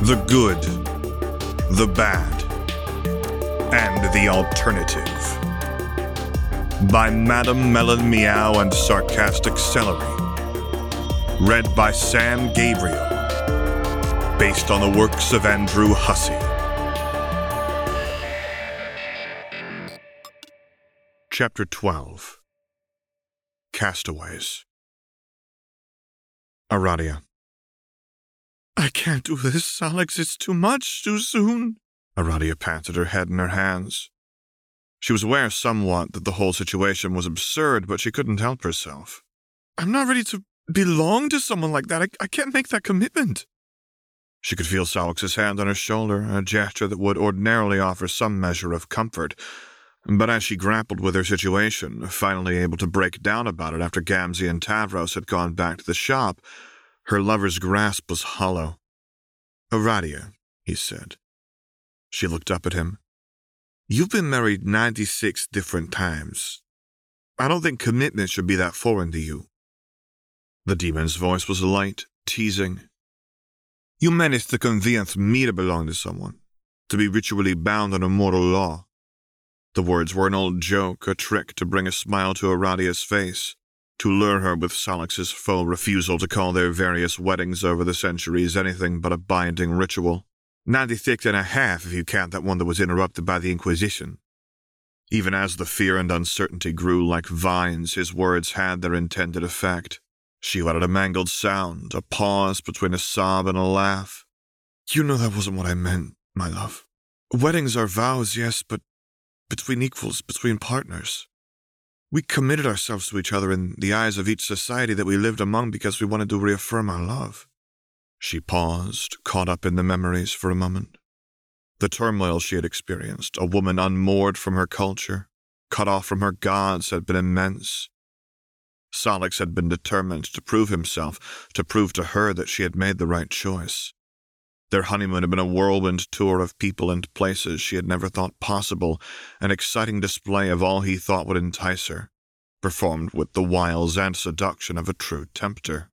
The good, the bad, and the alternative. By Madame Melon Meow and Sarcastic Celery. Read by Sam Gabriel. Based on the works of Andrew Hussey. Chapter 12. Castaways. Aradia. "I can't do this, Alex. It's too much, too soon." Aradia patted her head in her hands. She was aware somewhat that the whole situation was absurd, but she couldn't help herself. "I'm not ready to belong to someone like that. I can't make that commitment." She could feel Solix's hand on her shoulder, a gesture that would ordinarily offer some measure of comfort. But as she grappled with her situation, finally able to break down about it after Gamzee and Tavros had gone back to the shop, her lover's grasp was hollow. "Aradia," he said. She looked up at him. "You've been married 96 different times. I don't think commitment should be that foreign to you." The demon's voice was light, teasing. "You managed to convince me to belong to someone, to be ritually bound under mortal law." The words were an old joke, a trick to bring a smile to Aradia's face, to lure her with Solix's faux refusal to call their various weddings over the centuries anything but a binding ritual. 96 and a half if you count that one that was interrupted by the Inquisition. Even as the fear and uncertainty grew like vines, his words had their intended effect. She uttered a mangled sound, a pause between a sob and a laugh. "You know that wasn't what I meant, my love. Weddings are vows, yes, but between equals, between partners. We committed ourselves to each other in the eyes of each society that we lived among because we wanted to reaffirm our love." She paused, caught up in the memories for a moment. The turmoil she had experienced, a woman unmoored from her culture, cut off from her gods, had been immense. Solix had been determined to prove himself, to prove to her that she had made the right choice. Their honeymoon had been a whirlwind tour of people and places she had never thought possible, an exciting display of all he thought would entice her, performed with the wiles and seduction of a true tempter.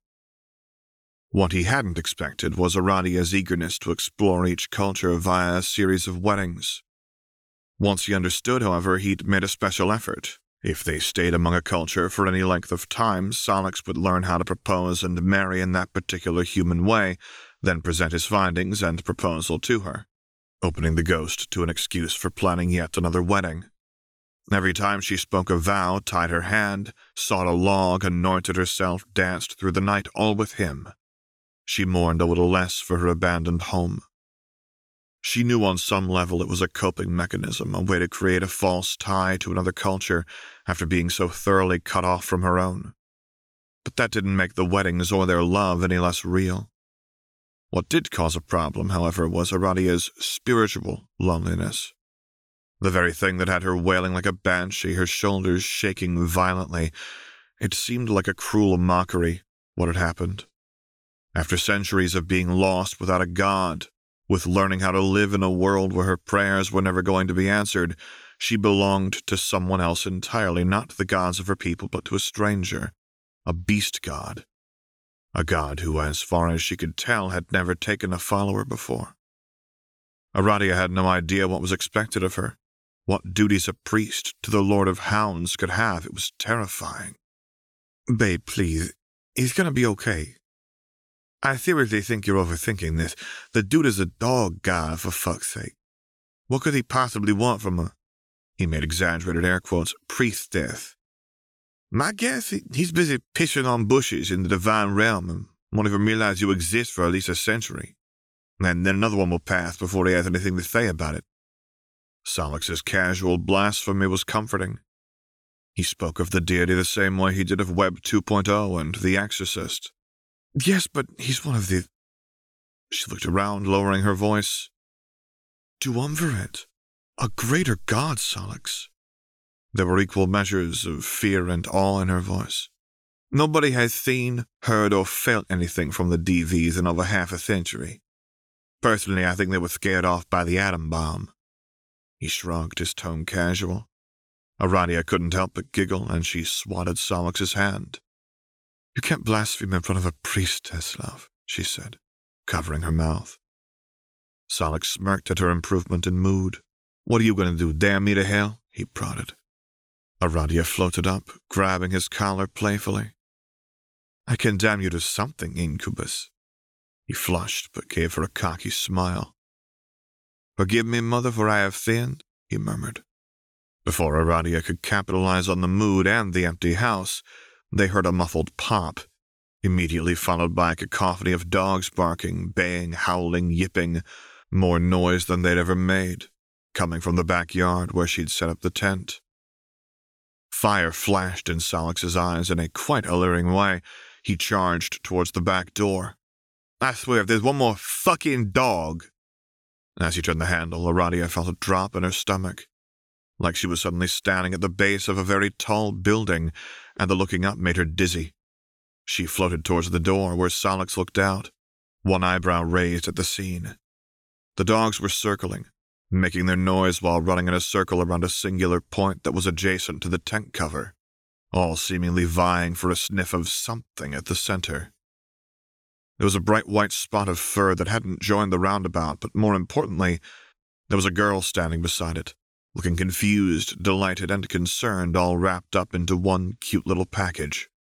What he hadn't expected was Aradia's eagerness to explore each culture via a series of weddings. Once he understood, however, he'd made a special effort. If they stayed among a culture for any length of time, Solix would learn how to propose and marry in that particular human way, then present his findings and proposal to her, opening the ghost to an excuse for planning yet another wedding. Every time she spoke a vow, tied her hand, sought a log, anointed herself, danced through the night, all with him. She mourned a little less for her abandoned home. She knew on some level it was a coping mechanism, a way to create a false tie to another culture after being so thoroughly cut off from her own. But that didn't make the weddings or their love any less real. What did cause a problem, however, was Aradia's spiritual loneliness. The very thing that had her wailing like a banshee, her shoulders shaking violently. It seemed like a cruel mockery, what had happened. After centuries of being lost without a god, with learning how to live in a world where her prayers were never going to be answered, she belonged to someone else entirely, not to the gods of her people, but to a stranger, a beast god. A god who, as far as she could tell, had never taken a follower before. Aradia had no idea what was expected of her, what duties a priest to the Lord of Hounds could have. It was terrifying. "Babe, please, he's gonna be okay. I seriously think you're overthinking this. The dude is a dog god, for fuck's sake. What could he possibly want from a," he made exaggerated air quotes, "priestess? My guess, he's busy pissing on bushes in the divine realm and won't even realize you exist for at least a century. And then another one will pass before he has anything to say about it." Solix's casual blasphemy was comforting. He spoke of the deity the same way he did of Web 2.0 and The Exorcist. "Yes, but he's one of the..." She looked around, lowering her voice. "Duumvirate, a greater god, Solix." There were equal measures of fear and awe in her voice. "Nobody has seen, heard, or felt anything from the DVs in over half a century. Personally, I think they were scared off by the atom bomb." He shrugged, his tone casual. Aradia couldn't help but giggle, and she swatted Solix's hand. "You can't blaspheme in front of a priestess, love," she said, covering her mouth. Salak smirked at her improvement in mood. "What are you going to do, damn me to hell?" he prodded. Aradia floated up, grabbing his collar playfully. "I can damn you to something, incubus." He flushed, but gave her a cocky smile. "Forgive me, mother, for I have sinned," he murmured. Before Aradia could capitalize on the mood and the empty house, they heard a muffled pop, immediately followed by a cacophony of dogs barking, baying, howling, yipping, more noise than they'd ever made, coming from the backyard where she'd set up the tent. Fire flashed in Salak's eyes in a quite alluring way. He charged towards the back door. "I swear, if there's one more fucking dog—" As he turned the handle, Aradia felt a drop in her stomach, like she was suddenly standing at the base of a very tall building, and the looking up made her dizzy. She floated towards the door, where Salak looked out, one eyebrow raised at the scene. The dogs were circling, making their noise while running in a circle around a singular point that was adjacent to the tent cover, all seemingly vying for a sniff of something at the center. There was a bright white spot of fur that hadn't joined the roundabout, but more importantly, there was a girl standing beside it, looking confused, delighted, and concerned, all wrapped up into one cute little package.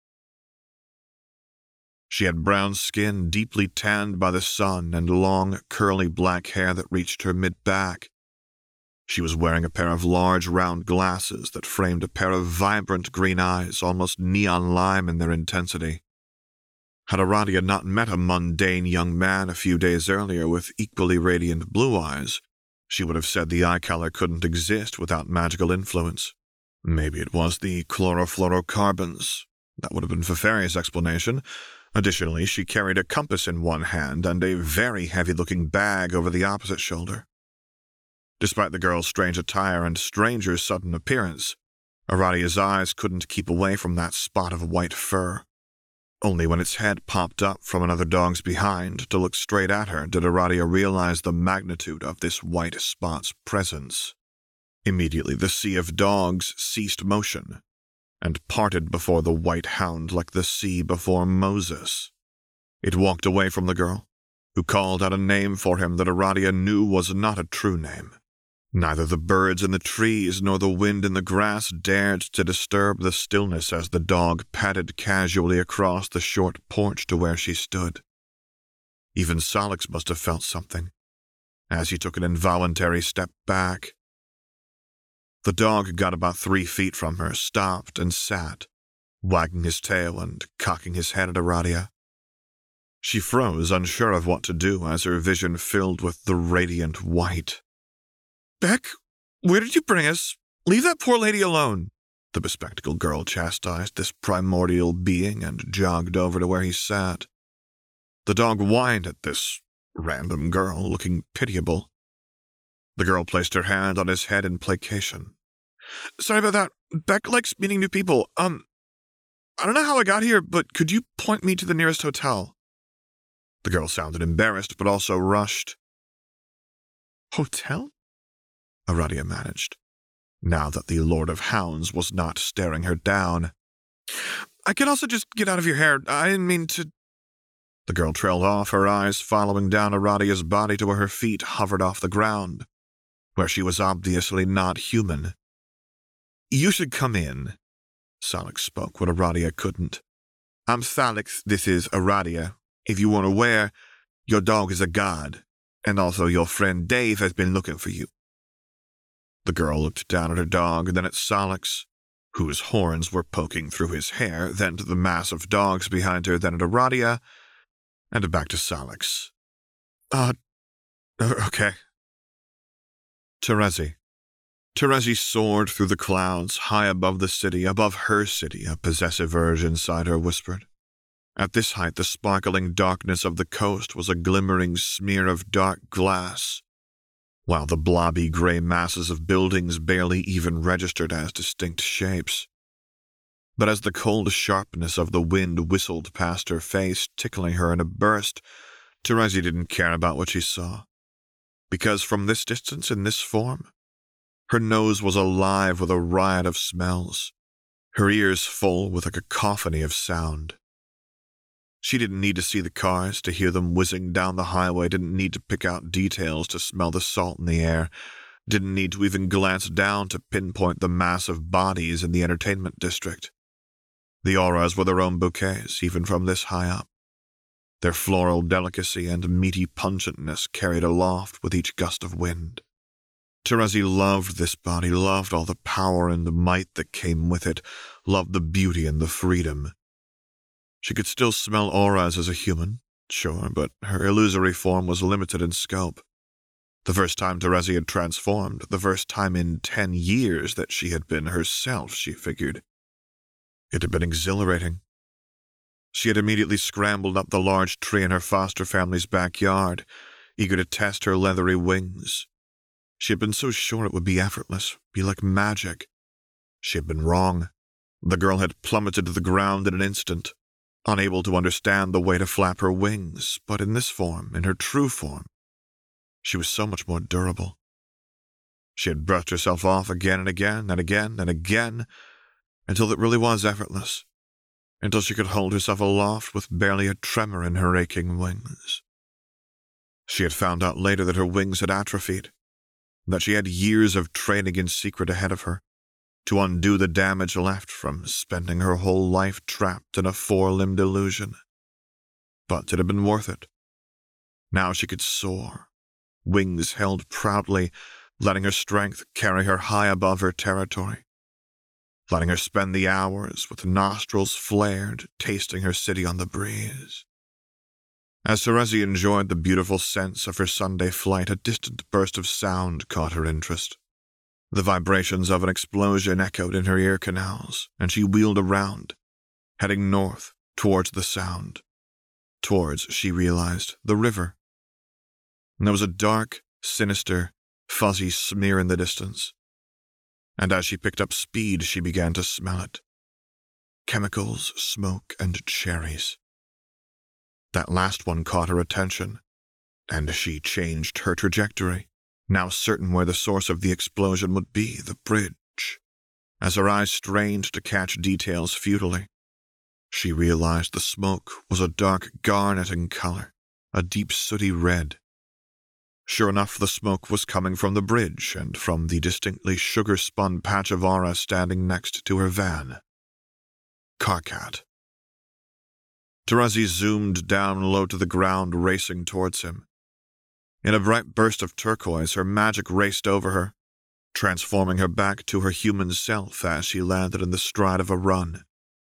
She had brown skin deeply tanned by the sun and long, curly black hair that reached her mid-back. She was wearing a pair of large, round glasses that framed a pair of vibrant green eyes, almost neon lime in their intensity. Had Aradia not met a mundane young man a few days earlier with equally radiant blue eyes, she would have said the eye color couldn't exist without magical influence. Maybe it was the chlorofluorocarbons. That would have been Feferi's explanation. Additionally, she carried a compass in one hand and a very heavy-looking bag over the opposite shoulder. Despite the girl's strange attire and stranger's sudden appearance, Aradia's eyes couldn't keep away from that spot of white fur. Only when its head popped up from another dog's behind to look straight at her did Aradia realize the magnitude of this white spot's presence. Immediately, the sea of dogs ceased motion and parted before the white hound like the sea before Moses. It walked away from the girl, who called out a name for him that Aradia knew was not a true name. Neither the birds in the trees nor the wind in the grass dared to disturb the stillness as the dog padded casually across the short porch to where she stood. Even Salak must have felt something, as he took an involuntary step back. The dog got about 3 feet from her, stopped, and sat, wagging his tail and cocking his head at Aradia. She froze, unsure of what to do, as her vision filled with the radiant white. "Beck, where did you bring us? Leave that poor lady alone," the bespectacled girl chastised this primordial being and jogged over to where he sat. The dog whined at this random girl, looking pitiable. The girl placed her hand on his head in placation. "Sorry about that. Beck likes meeting new people. I don't know how I got here, but could you point me to the nearest hotel?" The girl sounded embarrassed, but also rushed. "Hotel?" Aradia managed, now that the Lord of Hounds was not staring her down. "I can also just get out of your hair. I didn't mean to—" The girl trailed off, her eyes following down Aradia's body to where her feet hovered off the ground, where she was obviously not human. "You should come in," Salak spoke when Aradia couldn't. "I'm Salak, this is Aradia. If you weren't aware, your dog is a god, and also your friend Dave has been looking for you." The girl looked down at her dog, then at Salak, whose horns were poking through his hair, then to the mass of dogs behind her, then at Aradia, and back to Salak. Okay. Terezi. Terezi soared through the clouds, high above the city, above her city, a possessive urge inside her whispered. At this height, the sparkling darkness of the coast was a glimmering smear of dark glass, while the blobby gray masses of buildings barely even registered as distinct shapes. But as the cold sharpness of the wind whistled past her face, tickling her in a burst, Terezi didn't care about what she saw, because from this distance, in this form, her nose was alive with a riot of smells, her ears full with a cacophony of sound. She didn't need to see the cars, to hear them whizzing down the highway, didn't need to pick out details to smell the salt in the air, didn't need to even glance down to pinpoint the mass of bodies in the entertainment district. The auras were their own bouquets, even from this high up. Their floral delicacy and meaty pungentness carried aloft with each gust of wind. Terezi loved this body, loved all the power and the might that came with it, loved the beauty and the freedom. She could still smell auras as a human, sure, but her illusory form was limited in scope. The first time Terezi had transformed, the first time in 10 years that she had been herself, she figured. It had been exhilarating. She had immediately scrambled up the large tree in her foster family's backyard, eager to test her leathery wings. She had been so sure it would be effortless, be like magic. She had been wrong. The girl had plummeted to the ground in an instant, unable to understand the way to flap her wings, but in this form, in her true form, she was so much more durable. She had brushed herself off again and again and again and again, until it really was effortless, until she could hold herself aloft with barely a tremor in her aching wings. She had found out later that her wings had atrophied, that she had years of training in secret ahead of her, to undo the damage left from spending her whole life trapped in a four-limbed illusion. But it had been worth it. Now she could soar, wings held proudly, letting her strength carry her high above her territory, letting her spend the hours with nostrils flared, tasting her city on the breeze. As Terezi enjoyed the beautiful sense of her Sunday flight, a distant burst of sound caught her interest. The vibrations of an explosion echoed in her ear canals, and she wheeled around, heading north towards the sound, towards, she realized, the river. And there was a dark, sinister, fuzzy smear in the distance, and as she picked up speed, she began to smell it. Chemicals, smoke, and cherries. That last one caught her attention, and she changed her trajectory, now certain where the source of the explosion would be, the bridge. As her eyes strained to catch details futilely, she realized the smoke was a dark garnet in color, a deep sooty red. Sure enough, the smoke was coming from the bridge and from the distinctly sugar-spun patch of aura standing next to her van. Karkat. Terezi zoomed down low to the ground, racing towards him. In a bright burst of turquoise, her magic raced over her, transforming her back to her human self as she landed in the stride of a run.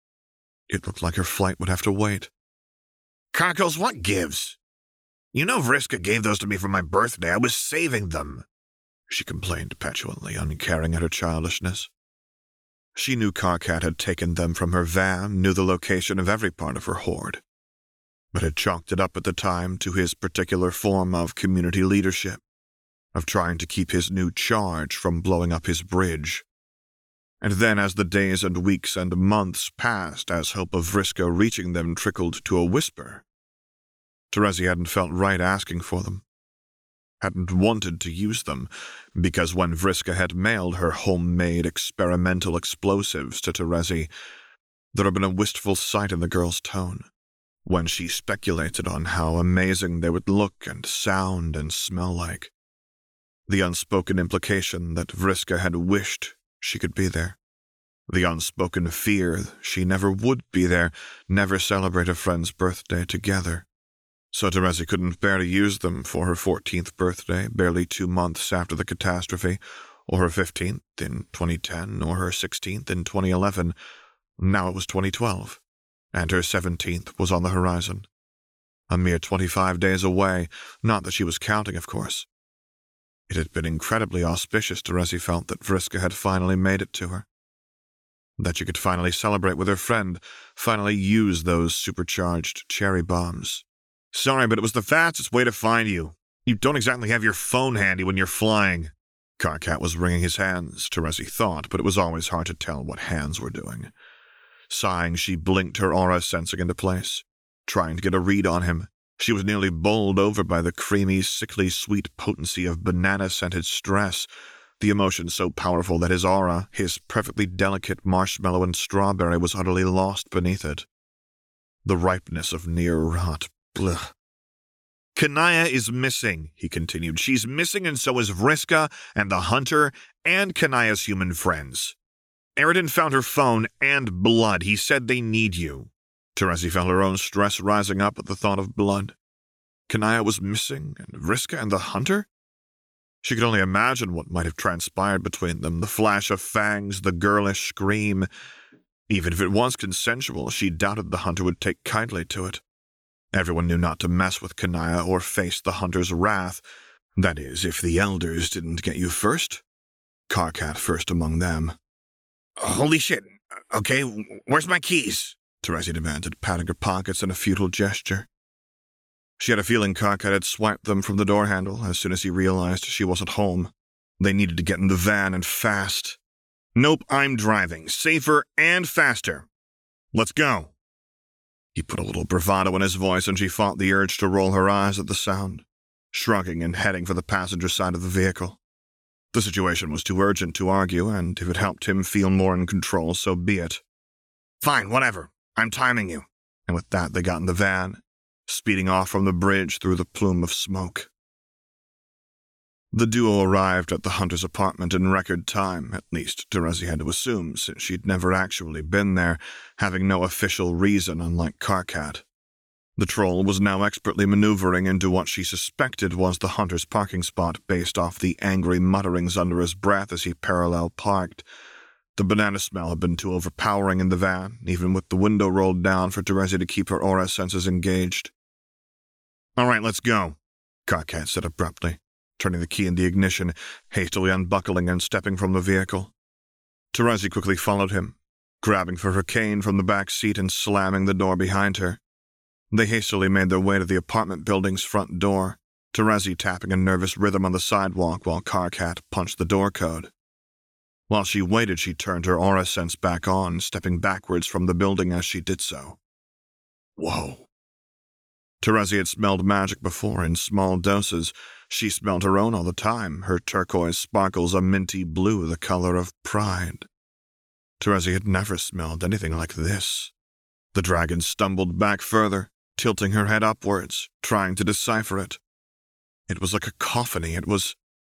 It looked like her flight would have to wait. Cockles, what gives? You know Vriska gave those to me for my birthday. I was saving them, she complained petulantly, uncaring at her childishness. She knew Karkat had taken them from her van, knew the location of every part of her hoard, but had chalked it up at the time to his particular form of community leadership, of trying to keep his new charge from blowing up his bridge. And then as the days and weeks and months passed, as hope of Vriska reaching them trickled to a whisper, Terezi hadn't felt right asking for them, hadn't wanted to use them, because when Vriska had mailed her homemade experimental explosives to Terezi, there had been a wistful sight in the girl's tone, when she speculated on how amazing they would look and sound and smell like. The unspoken implication that Vriska had wished she could be there. The unspoken fear she never would be there, never celebrate a friend's birthday together. So Terezi couldn't bear to use them for her 14th birthday, barely 2 months after the catastrophe, or her 15th in 2010, or her 16th in 2011. Now it was 2012, and her 17th was on the horizon. A mere 25 days away, not that she was counting, of course. It had been incredibly auspicious, Terezi felt, that Vriska had finally made it to her. That she could finally celebrate with her friend, finally use those supercharged cherry bombs. Sorry, but it was the fastest way to find you. You don't exactly have your phone handy when you're flying. Karkat was wringing his hands, Terezi thought, but it was always hard to tell what hands were doing. Sighing, she blinked her aura sensing into place, trying to get a read on him. She was nearly bowled over by the creamy, sickly sweet potency of banana-scented stress, the emotion so powerful that his aura, his perfectly delicate marshmallow and strawberry, was utterly lost beneath it. the ripeness of near rot. Blech. Kanaya is missing, he continued. She's missing, and so is Vriska and the hunter and Kanaya's human friends. Aridin found her phone and blood. He said they need you. Terezi felt her own stress rising up at the thought of blood. Kanaya was missing, and Vriska and the hunter? She could only imagine what might have transpired between them, the flash of fangs, the girlish scream. Even if it was consensual, she doubted the hunter would take kindly to it. Everyone knew not to mess with Kanaya or face the hunter's wrath. That is, if the elders didn't get you first. Karkat first among them. Holy shit. Okay, where's my keys? Terezi demanded, patting her pockets in a futile gesture. She had a feeling Karkat had swiped them from the door handle as soon as he realized she wasn't home. They needed to get in the van, and fast. Nope, I'm driving. Safer and faster. Let's go. He put a little bravado in his voice, and she fought the urge to roll her eyes at the sound, shrugging and heading for the passenger side of the vehicle. The situation was too urgent to argue, and if it helped him feel more in control, so be it. Fine, whatever. I'm timing you. And with that, they got in the van, speeding off from the bridge through the plume of smoke. The duo arrived at the hunter's apartment in record time, at least Terezi had to assume, since she'd never actually been there, having no official reason, unlike Karkat. The troll was now expertly maneuvering into what she suspected was the hunter's parking spot based off the angry mutterings under his breath as he parallel parked. The banana smell had been too overpowering in the van, even with the window rolled down for Terezi to keep her aura senses engaged. "All right, let's go," Karkat said abruptly, turning the key in the ignition, hastily unbuckling and stepping from the vehicle. Terezi quickly followed him, grabbing for her cane from the back seat and slamming the door behind her. They hastily made their way to the apartment building's front door, Terezi tapping a nervous rhythm on the sidewalk while Karkat punched the door code. While she waited, she turned her aura sense back on, stepping backwards from the building as she did so. Whoa. Terezi had smelled magic before in small doses. She smelled her own all the time, her turquoise sparkles a minty blue, the color of pride. Terezi had never smelled anything like this. The dragon stumbled back further, tilting her head upwards, trying to decipher it. It was like a cacophony. It was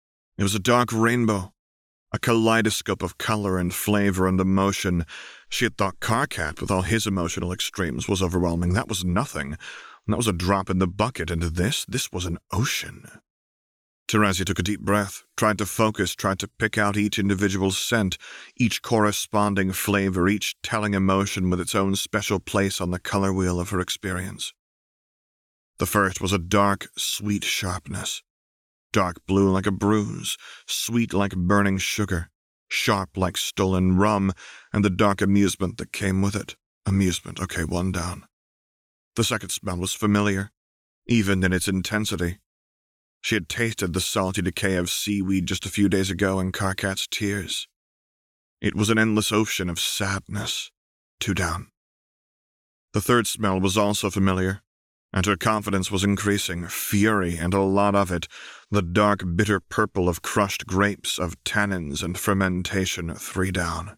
a dark rainbow, a kaleidoscope of color and flavor and emotion. She had thought Karkat, with all his emotional extremes, was overwhelming. That was nothing. That was a drop in the bucket, and this was an ocean. Terezi took a deep breath, tried to focus, tried to pick out each individual scent, each corresponding flavor, each telling emotion with its own special place on the color wheel of her experience. The first was a dark, sweet sharpness. Dark blue like a bruise, sweet like burning sugar, sharp like stolen rum, and the dark amusement that came with it. Amusement, okay, one down. The second smell was familiar, even in its intensity. She had tasted the salty decay of seaweed just a few days ago in Karkat's tears. It was an endless ocean of sadness. Two down. The third smell was also familiar, and her confidence was increasing, fury and a lot of it, the dark, bitter purple of crushed grapes, of tannins and fermentation, three down.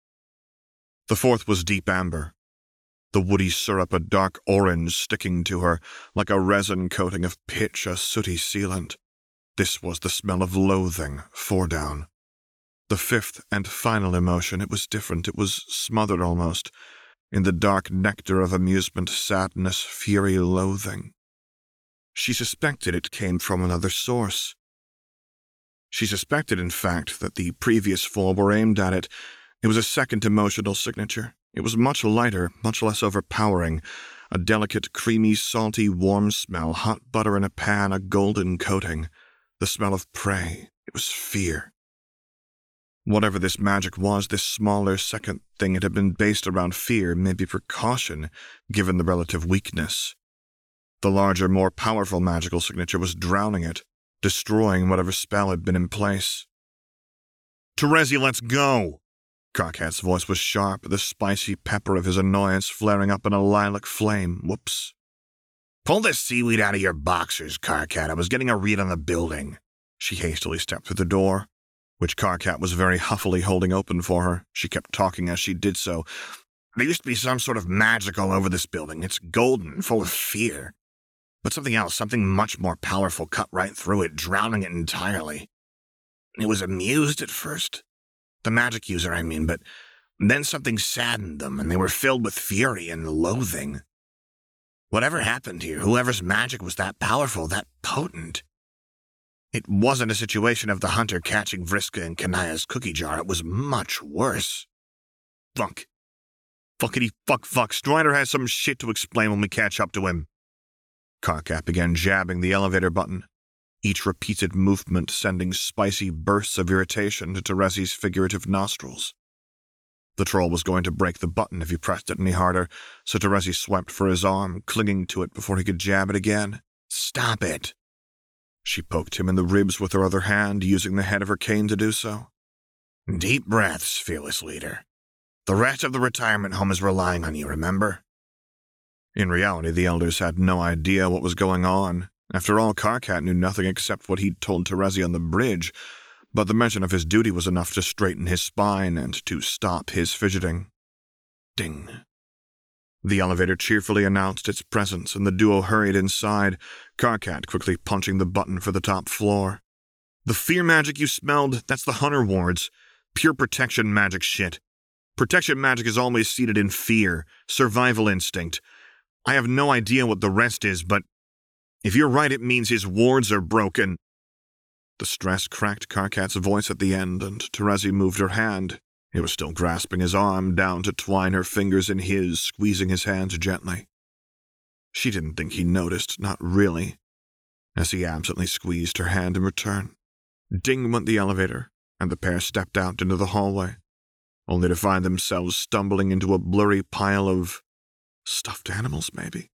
The fourth was deep amber. The woody syrup a dark orange sticking to her, like a resin coating of pitch, a sooty sealant. This was the smell of loathing, four down. The fifth and final emotion, it was different, it was smothered almost, in the dark nectar of amusement, sadness, fury, loathing. She suspected it came from another source. She suspected, in fact, that the previous four were aimed at it. It was a second emotional signature. It was much lighter, much less overpowering, a delicate, creamy, salty, warm smell, hot butter in a pan, a golden coating, the smell of prey. It was fear. Whatever this magic was, this smaller second thing, it had been based around fear, maybe precaution, given the relative weakness. The larger, more powerful magical signature was drowning it, destroying whatever spell had been in place. "Terezi, let's go!" Karkat's voice was sharp, the spicy pepper of his annoyance flaring up in a lilac flame. Whoops. "Pull this seaweed out of your boxers, Karkat. I was getting a read on the building." She hastily stepped through the door, which Karkat was very huffily holding open for her. She kept talking as she did so. There used to be some sort of magic all over this building. It's golden, full of fear. But something else, something much more powerful, cut right through it, drowning it entirely. It was amused at first. The magic user, I mean, but then something saddened them, and they were filled with fury and loathing. Whatever happened here, whoever's magic was that powerful, that potent. It wasn't a situation of the hunter catching Vriska in Kanaya's cookie jar. It was much worse. Fuck. Fuckity fuck. Strider has some shit to explain when we catch up to him. Karkat began jabbing the elevator button, each repeated movement sending spicy bursts of irritation to Terezi's figurative nostrils. The troll was going to break the button if he pressed it any harder, so Terezi swiped for his arm, clinging to it before he could jab it again. Stop it! She poked him in the ribs with her other hand, using the head of her cane to do so. Deep breaths, fearless leader. The rest of the retirement home is relying on you, remember? In reality, the elders had no idea what was going on. After all, Karkat knew nothing except what he'd told Terezi on the bridge, but the mention of his duty was enough to straighten his spine and to stop his fidgeting. Ding. The elevator cheerfully announced its presence, and the duo hurried inside, Karkat quickly punching the button for the top floor. The fear magic you smelled, that's the Hunter wards. Pure protection magic shit. Protection magic is always seated in fear, survival instinct. I have no idea what the rest is, but if you're right, it means his wards are broken. The stress cracked Karkat's voice at the end, and Terezi moved her hand. It was still grasping his arm down to twine her fingers in his, squeezing his hand gently. She didn't think he noticed, not really, as he absently squeezed her hand in return. Ding went the elevator, and the pair stepped out into the hallway, only to find themselves stumbling into a blurry pile of stuffed animals, maybe,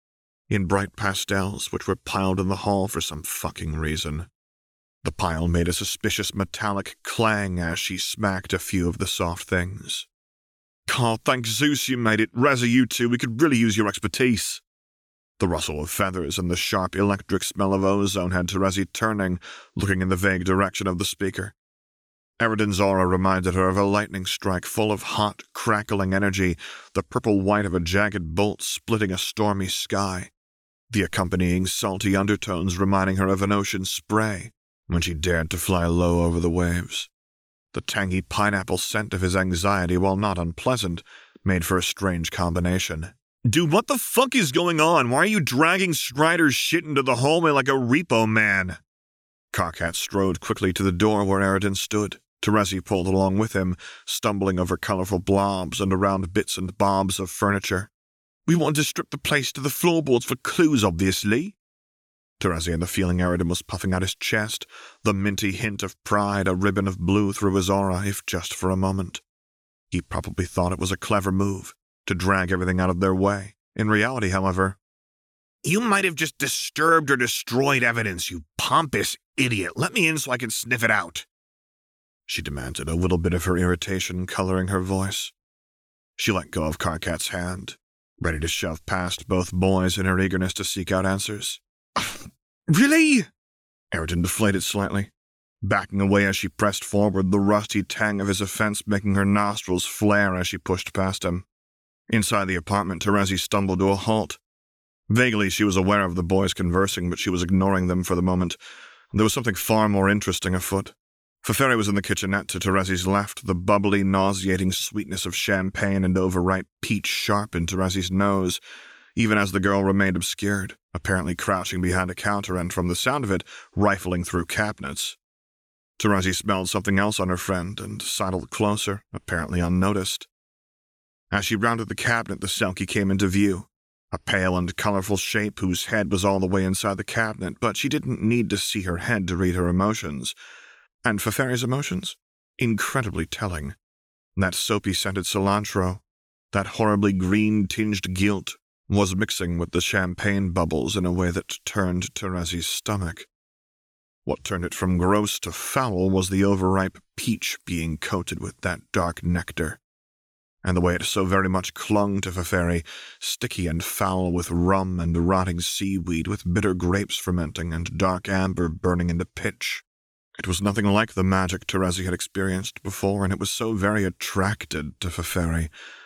in bright pastels which were piled in the hall for some fucking reason. The pile made a suspicious metallic clang as she smacked a few of the soft things. God, thank Zeus you made it. Razza, you two, we could really use your expertise. The rustle of feathers and the sharp electric smell of ozone had Terezi turning, looking in the vague direction of the speaker. Eridan's aura reminded her of a lightning strike full of hot, crackling energy, the purple-white of a jagged bolt splitting a stormy sky, the accompanying salty undertones reminding her of an ocean spray when she dared to fly low over the waves. The tangy pineapple scent of his anxiety, while not unpleasant, made for a strange combination. Dude, what the fuck is going on? Why are you dragging Strider's shit into the hallway like a repo man? Karkat strode quickly to the door where Eridan stood. Terezi pulled along with him, stumbling over colorful blobs and around bits and bobs of furniture. We wanted to strip the place to the floorboards for clues, obviously. Terezi had the feeling Eridan was puffing out his chest, the minty hint of pride, a ribbon of blue through his aura, if just for a moment. He probably thought it was a clever move, to drag everything out of their way. In reality, however, you might have just disturbed or destroyed evidence, you pompous idiot. Let me in so I can sniff it out, she demanded, a little bit of her irritation coloring her voice. She let go of Karkat's hand, ready to shove past both boys in her eagerness to seek out answers. Really? Eridan deflated slightly, backing away as she pressed forward, the rusty tang of his offense making her nostrils flare as she pushed past him. Inside the apartment, Terezi stumbled to a halt. Vaguely, she was aware of the boys conversing, but she was ignoring them for the moment. There was something far more interesting afoot. Feferi was in the kitchenette to Terezi's left, the bubbly, nauseating sweetness of champagne and overripe peach sharp in Terezi's nose, even as the girl remained obscured, apparently crouching behind a counter and, from the sound of it, rifling through cabinets. Terezi smelled something else on her friend and sidled closer, apparently unnoticed. As she rounded the cabinet, the Selkie came into view, a pale and colorful shape whose head was all the way inside the cabinet, but she didn't need to see her head to read her emotions. And Feferi's emotions? Incredibly telling. That soapy-scented cilantro, that horribly green-tinged guilt, was mixing with the champagne bubbles in a way that turned Terezi's stomach. What turned it from gross to foul was the overripe peach being coated with that dark nectar, and the way it so very much clung to Feferi, sticky and foul with rum and rotting seaweed, with bitter grapes fermenting and dark amber burning into pitch. It was nothing like the magic Terezi had experienced before, and it was so very attracted to Feferi,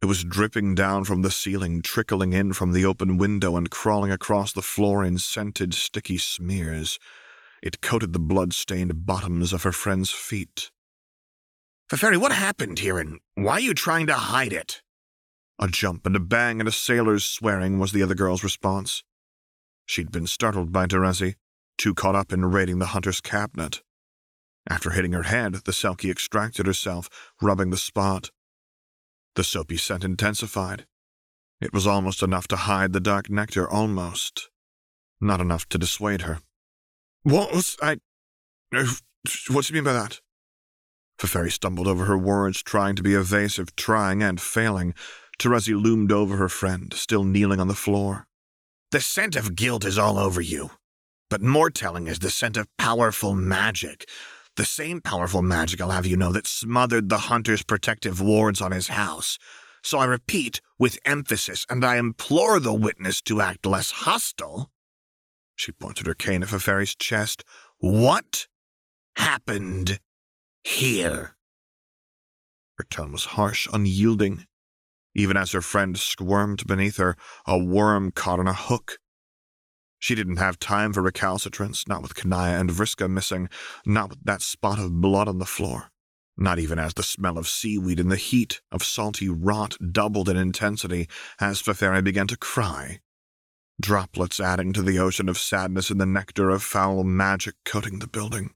It was dripping down from the ceiling, trickling in from the open window and crawling across the floor in scented, sticky smears. It coated the blood-stained bottoms of her friend's feet. Feferi, what happened here, and why are you trying to hide it? A jump and a bang and a sailor's swearing was the other girl's response. She'd been startled by Terezi, too caught up in raiding the hunter's cabinet. After hitting her head, the Selkie extracted herself, rubbing the spot. The soapy scent intensified. It was almost enough to hide the dark nectar, almost. Not enough to dissuade her. What do you mean by that? Feferi stumbled over her words, trying to be evasive, trying and failing. Terezi loomed over her friend, still kneeling on the floor. The scent of guilt is all over you. But more telling is the scent of powerful magic. The same powerful magic, I'll have you know, that smothered the hunter's protective wards on his house. So I repeat, with emphasis, and I implore the witness to act less hostile. She pointed her cane at Feferi's chest. What happened here? Her tone was harsh, unyielding. Even as her friend squirmed beneath her, a worm caught on a hook. She didn't have time for recalcitrance, not with Kanaya and Vriska missing, not with that spot of blood on the floor, not even as the smell of seaweed and the heat of salty rot doubled in intensity as Feferi began to cry, droplets adding to the ocean of sadness and the nectar of foul magic coating the building.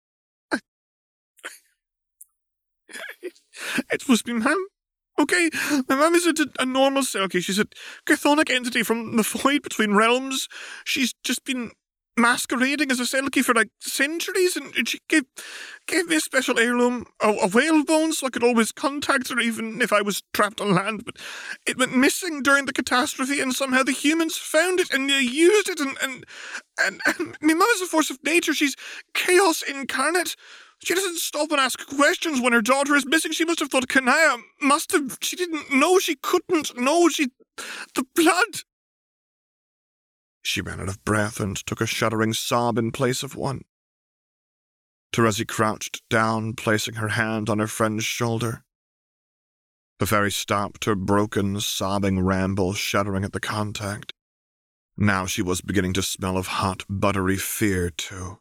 It was me, ma'am. Okay, my mum isn't a normal Selkie. She's a chthonic entity from the void between realms. She's just been masquerading as a Selkie for like centuries, and she gave me a special heirloom, a whale bone, so I could always contact her even if I was trapped on land. But it went missing during the catastrophe, and somehow the humans found it and they used it. And my mum is a force of nature. She's chaos incarnate. She doesn't stop and ask questions when her daughter is missing. She must have thought Kanaya must have. She didn't know. She couldn't know. The blood. She ran out of breath and took a shuddering sob in place of one. Terezi crouched down, placing her hand on her friend's shoulder. Feferi stopped her broken, sobbing ramble, shuddering at the contact. Now she was beginning to smell of hot, buttery fear, too.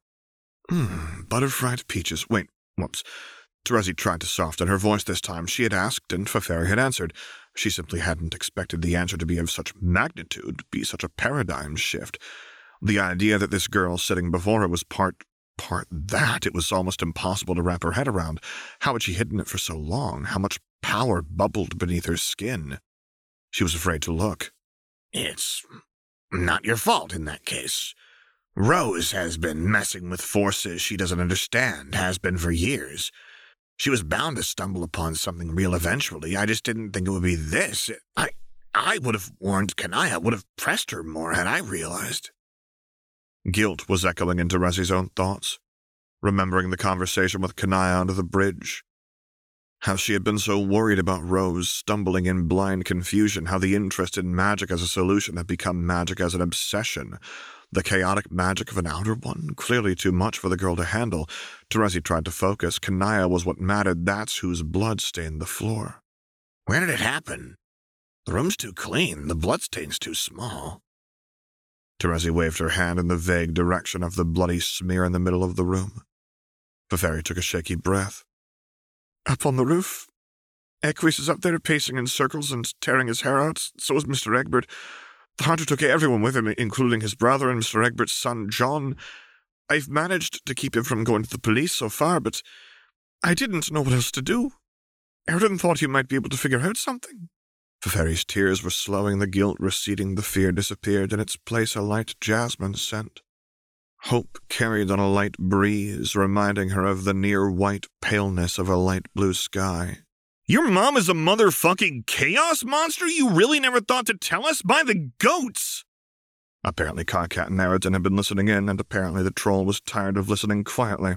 Butter-fried peaches. Wait, whoops. Terezi tried to soften her voice this time. She had asked, and Feferi had answered. She simply hadn't expected the answer to be of such magnitude, be such a paradigm shift. The idea that this girl sitting before her was part that, it was almost impossible to wrap her head around. How had she hidden it for so long? How much power bubbled beneath her skin? She was afraid to look. It's not your fault in that case. Rose has been messing with forces she doesn't understand, has been for years. She was bound to stumble upon something real eventually. I just didn't think it would be this. I would have warned Kanaya, would have pressed her more had I realized. Guilt was echoing into Terezi's own thoughts, remembering the conversation with Kanaya under the bridge. How she had been so worried about Rose stumbling in blind confusion, how the interest in magic as a solution had become magic as an obsession. The chaotic magic of an outer one, clearly too much for the girl to handle. Terezi tried to focus. Kanaya was what mattered. That's whose blood stained the floor. Where did it happen? The room's too clean. The bloodstain's too small. Terezi waved her hand in the vague direction of the bloody smear in the middle of the room. Feferi took a shaky breath. Up on the roof. Equus is up there pacing in circles and tearing his hair out. So is Mr. Egbert. The hunter took everyone with him, including his brother and Mr. Egbert's son, John. I've managed to keep him from going to the police so far, but I didn't know what else to do. Erden thought you might be able to figure out something. Feferi's tears were slowing, the guilt receding, the fear disappeared, in its place a light jasmine scent. Hope carried on a light breeze, reminding her of the near-white paleness of a light blue sky. Your mom is a motherfucking chaos monster? You really never thought to tell us? By the goats! Apparently Karkat and Aridin had been listening in, and apparently the troll was tired of listening quietly.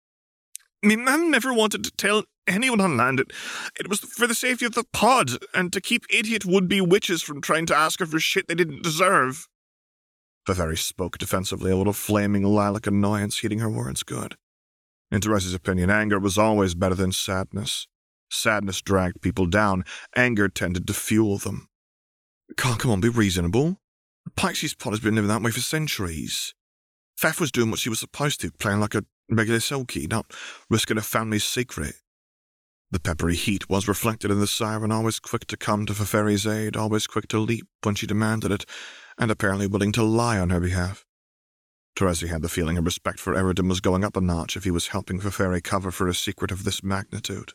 Me mom never wanted to tell anyone on land. It was for the safety of the pod, and to keep idiot would-be witches from trying to ask her for shit they didn't deserve. Feferi spoke defensively, a little flaming lilac annoyance heating her words good. In Terezi's opinion, anger was always better than sadness. Sadness dragged people down. Anger tended to fuel them. Come on, be reasonable. Pixie's pot has been living that way for centuries. Pfaff was doing what she was supposed to, playing like a regular Selkie, not risking a family's secret. The peppery heat was reflected in the siren, always quick to come to Feferi's aid, always quick to leap when she demanded it, and apparently willing to lie on her behalf. Terezi had the feeling her respect for Eridan was going up a notch if he was helping Feferi cover for a secret of this magnitude.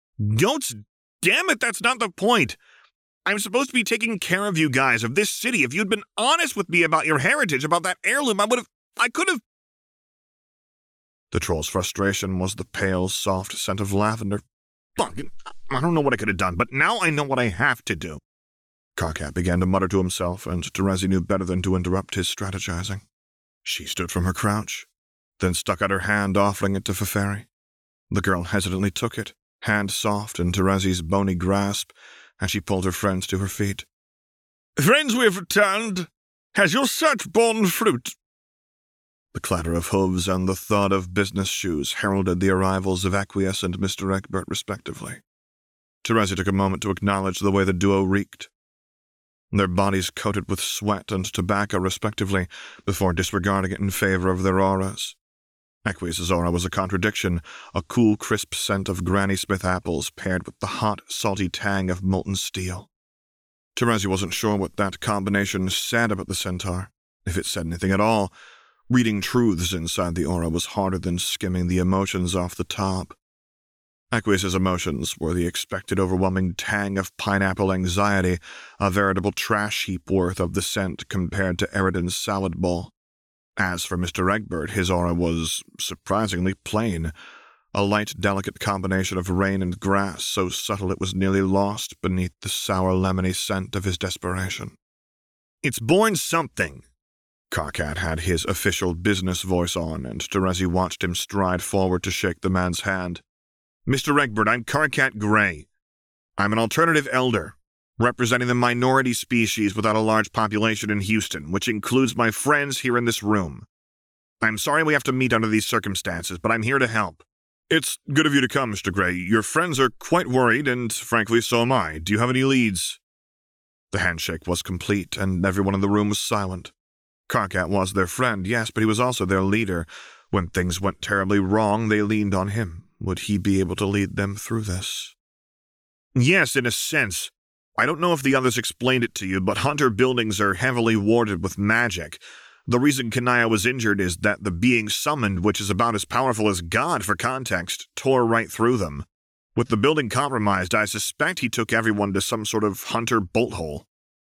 Damn it, that's not the point! I'm supposed to be taking care of you guys, of this city. If you'd been honest with me about your heritage, about that heirloom, I could have... The troll's frustration was the pale, soft scent of lavender. Fuck, I don't know what I could have done, but now I know what I have to do. Karkat began to mutter to himself, and Terezi knew better than to interrupt his strategizing. She stood from her crouch, then stuck out her hand, offering it to Feferi. The girl hesitantly took it, hand soft in Terezi's bony grasp, and she pulled her friends to her feet. Friends, we have returned. Has your search borne fruit? The clatter of hooves and the thud of business shoes heralded the arrivals of Aqueous and Mr. Egbert, respectively. Terezi took a moment to acknowledge the way the duo reeked. Their bodies coated with sweat and tobacco, respectively, before disregarding it in favor of their auras. Aqueous' aura was a contradiction, a cool, crisp scent of Granny Smith apples paired with the hot, salty tang of molten steel. Terezi wasn't sure what that combination said about the centaur, if it said anything at all. Reading truths inside the aura was harder than skimming the emotions off the top. Aqueous' emotions were the expected overwhelming tang of pineapple anxiety, a veritable trash heap worth of the scent compared to Eridan's salad bowl. As for Mr. Egbert, his aura was surprisingly plain, a light, delicate combination of rain and grass, so subtle it was nearly lost beneath the sour, lemony scent of his desperation. It's born something. Karkat had his official business voice on, and Terezi watched him stride forward to shake the man's hand. Mr. Egbert, I'm Karkat Grey. I'm an alternative elder, representing the minority species without a large population in Houston, which includes my friends here in this room. I'm sorry we have to meet under these circumstances, but I'm here to help. It's good of you to come, Mr. Grey. Your friends are quite worried, and frankly, so am I. Do you have any leads? The handshake was complete, and everyone in the room was silent. Karkat was their friend, yes, but he was also their leader. When things went terribly wrong, they leaned on him. Would he be able to lead them through this? Yes, in a sense. I don't know if the others explained it to you, but Hunter buildings are heavily warded with magic. The reason Kanaya was injured is that the being summoned, which is about as powerful as God for context, tore right through them. With the building compromised, I suspect he took everyone to some sort of Hunter bolt hole.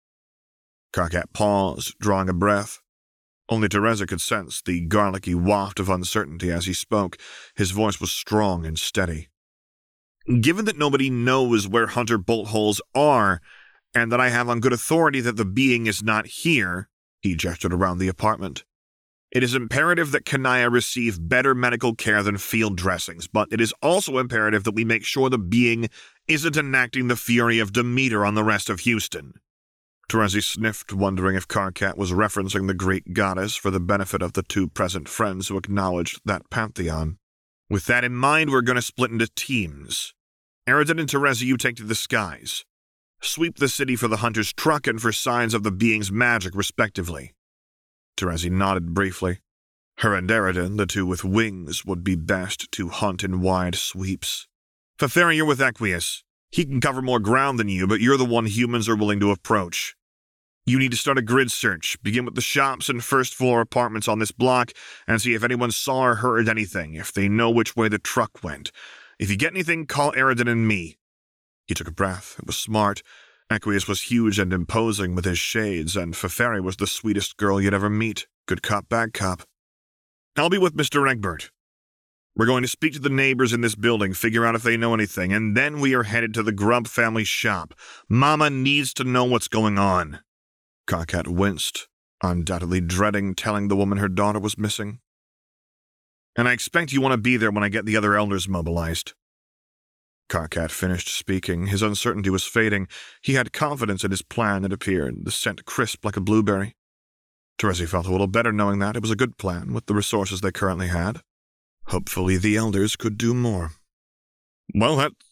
Karkat paused, drawing a breath. Only Terezi could sense the garlicky waft of uncertainty as he spoke. His voice was strong and steady. Given that nobody knows where Hunter bolt holes are, and that I have on good authority that the being is not here, he gestured around the apartment, it is imperative that Kanaya receive better medical care than field dressings, but it is also imperative that we make sure the being isn't enacting the fury of Demeter on the rest of Houston. Terezi sniffed, wondering if Karkat was referencing the Greek goddess for the benefit of the two present friends who acknowledged that pantheon. With that in mind, we're going to split into teams. Eridan and Terezi, you take to the skies. Sweep the city for the hunter's truck and for signs of the being's magic, respectively. Terezi nodded briefly. Her and Eridan, the two with wings, would be best to hunt in wide sweeps. Feferi, you're with Aqueous. He can cover more ground than you, but you're the one humans are willing to approach. You need to start a grid search. Begin with the shops and first-floor apartments on this block and see if anyone saw or heard anything, if they know which way the truck went. If you get anything, call Eridan and me. He took a breath. It was smart. Aqueous was huge and imposing with his shades, and Feferi was the sweetest girl you'd ever meet. Good cop, bad cop. I'll be with Mr. Egbert. We're going to speak to the neighbors in this building, figure out if they know anything, and then we are headed to the Grubb family shop. Mama needs to know what's going on. Karkat winced, undoubtedly dreading telling the woman her daughter was missing. And I expect you want to be there when I get the other elders mobilized. Karkat finished speaking. His uncertainty was fading. He had confidence in his plan, it appeared, the scent crisp like a blueberry. Terezi felt a little better knowing that it was a good plan with the resources they currently had. Hopefully the elders could do more. Well,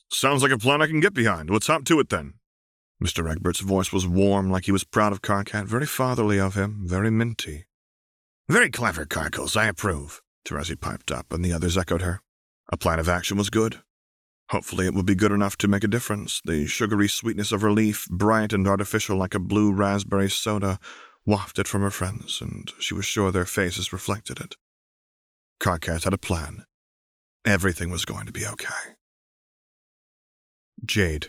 Sounds like a plan I can get behind. What's up to it, then? Mr. Egbert's voice was warm, like he was proud of Karkat, very fatherly of him, very minty. Very clever, Carkles, I approve, Terezi piped up, and the others echoed her. A plan of action was good. Hopefully it would be good enough to make a difference. The sugary sweetness of relief, bright and artificial like a blue raspberry soda, wafted from her friends, and she was sure their faces reflected it. Karkat had a plan. Everything was going to be okay. Jade.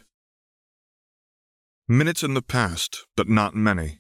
Minutes in the past, but not many.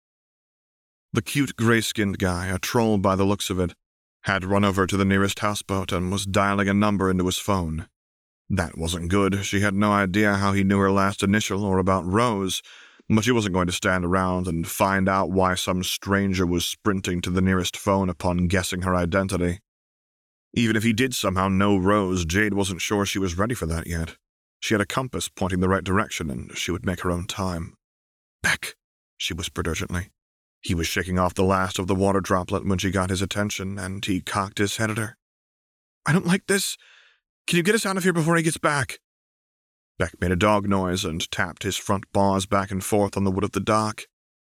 The cute gray-skinned guy, a troll by the looks of it, had run over to the nearest houseboat and was dialing a number into his phone. That wasn't good. She had no idea how he knew her last initial or about Rose, but she wasn't going to stand around and find out why some stranger was sprinting to the nearest phone upon guessing her identity. Even if he did somehow know Rose, Jade wasn't sure she was ready for that yet. She had a compass pointing the right direction, and she would make her own time. "Beck," she whispered urgently. He was shaking off the last of the water droplet when she got his attention, and he cocked his head at her. "I don't like this. Can you get us out of here before he gets back?" Beck made a dog noise and tapped his front paws back and forth on the wood of the dock.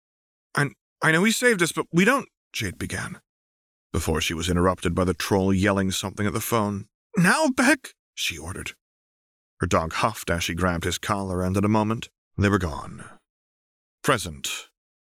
I know he saved us, but we don't," Jade began, before she was interrupted by the troll yelling something at the phone. "Now, Beck," she ordered. Her dog huffed as she grabbed his collar, and in a moment, they were gone. Present.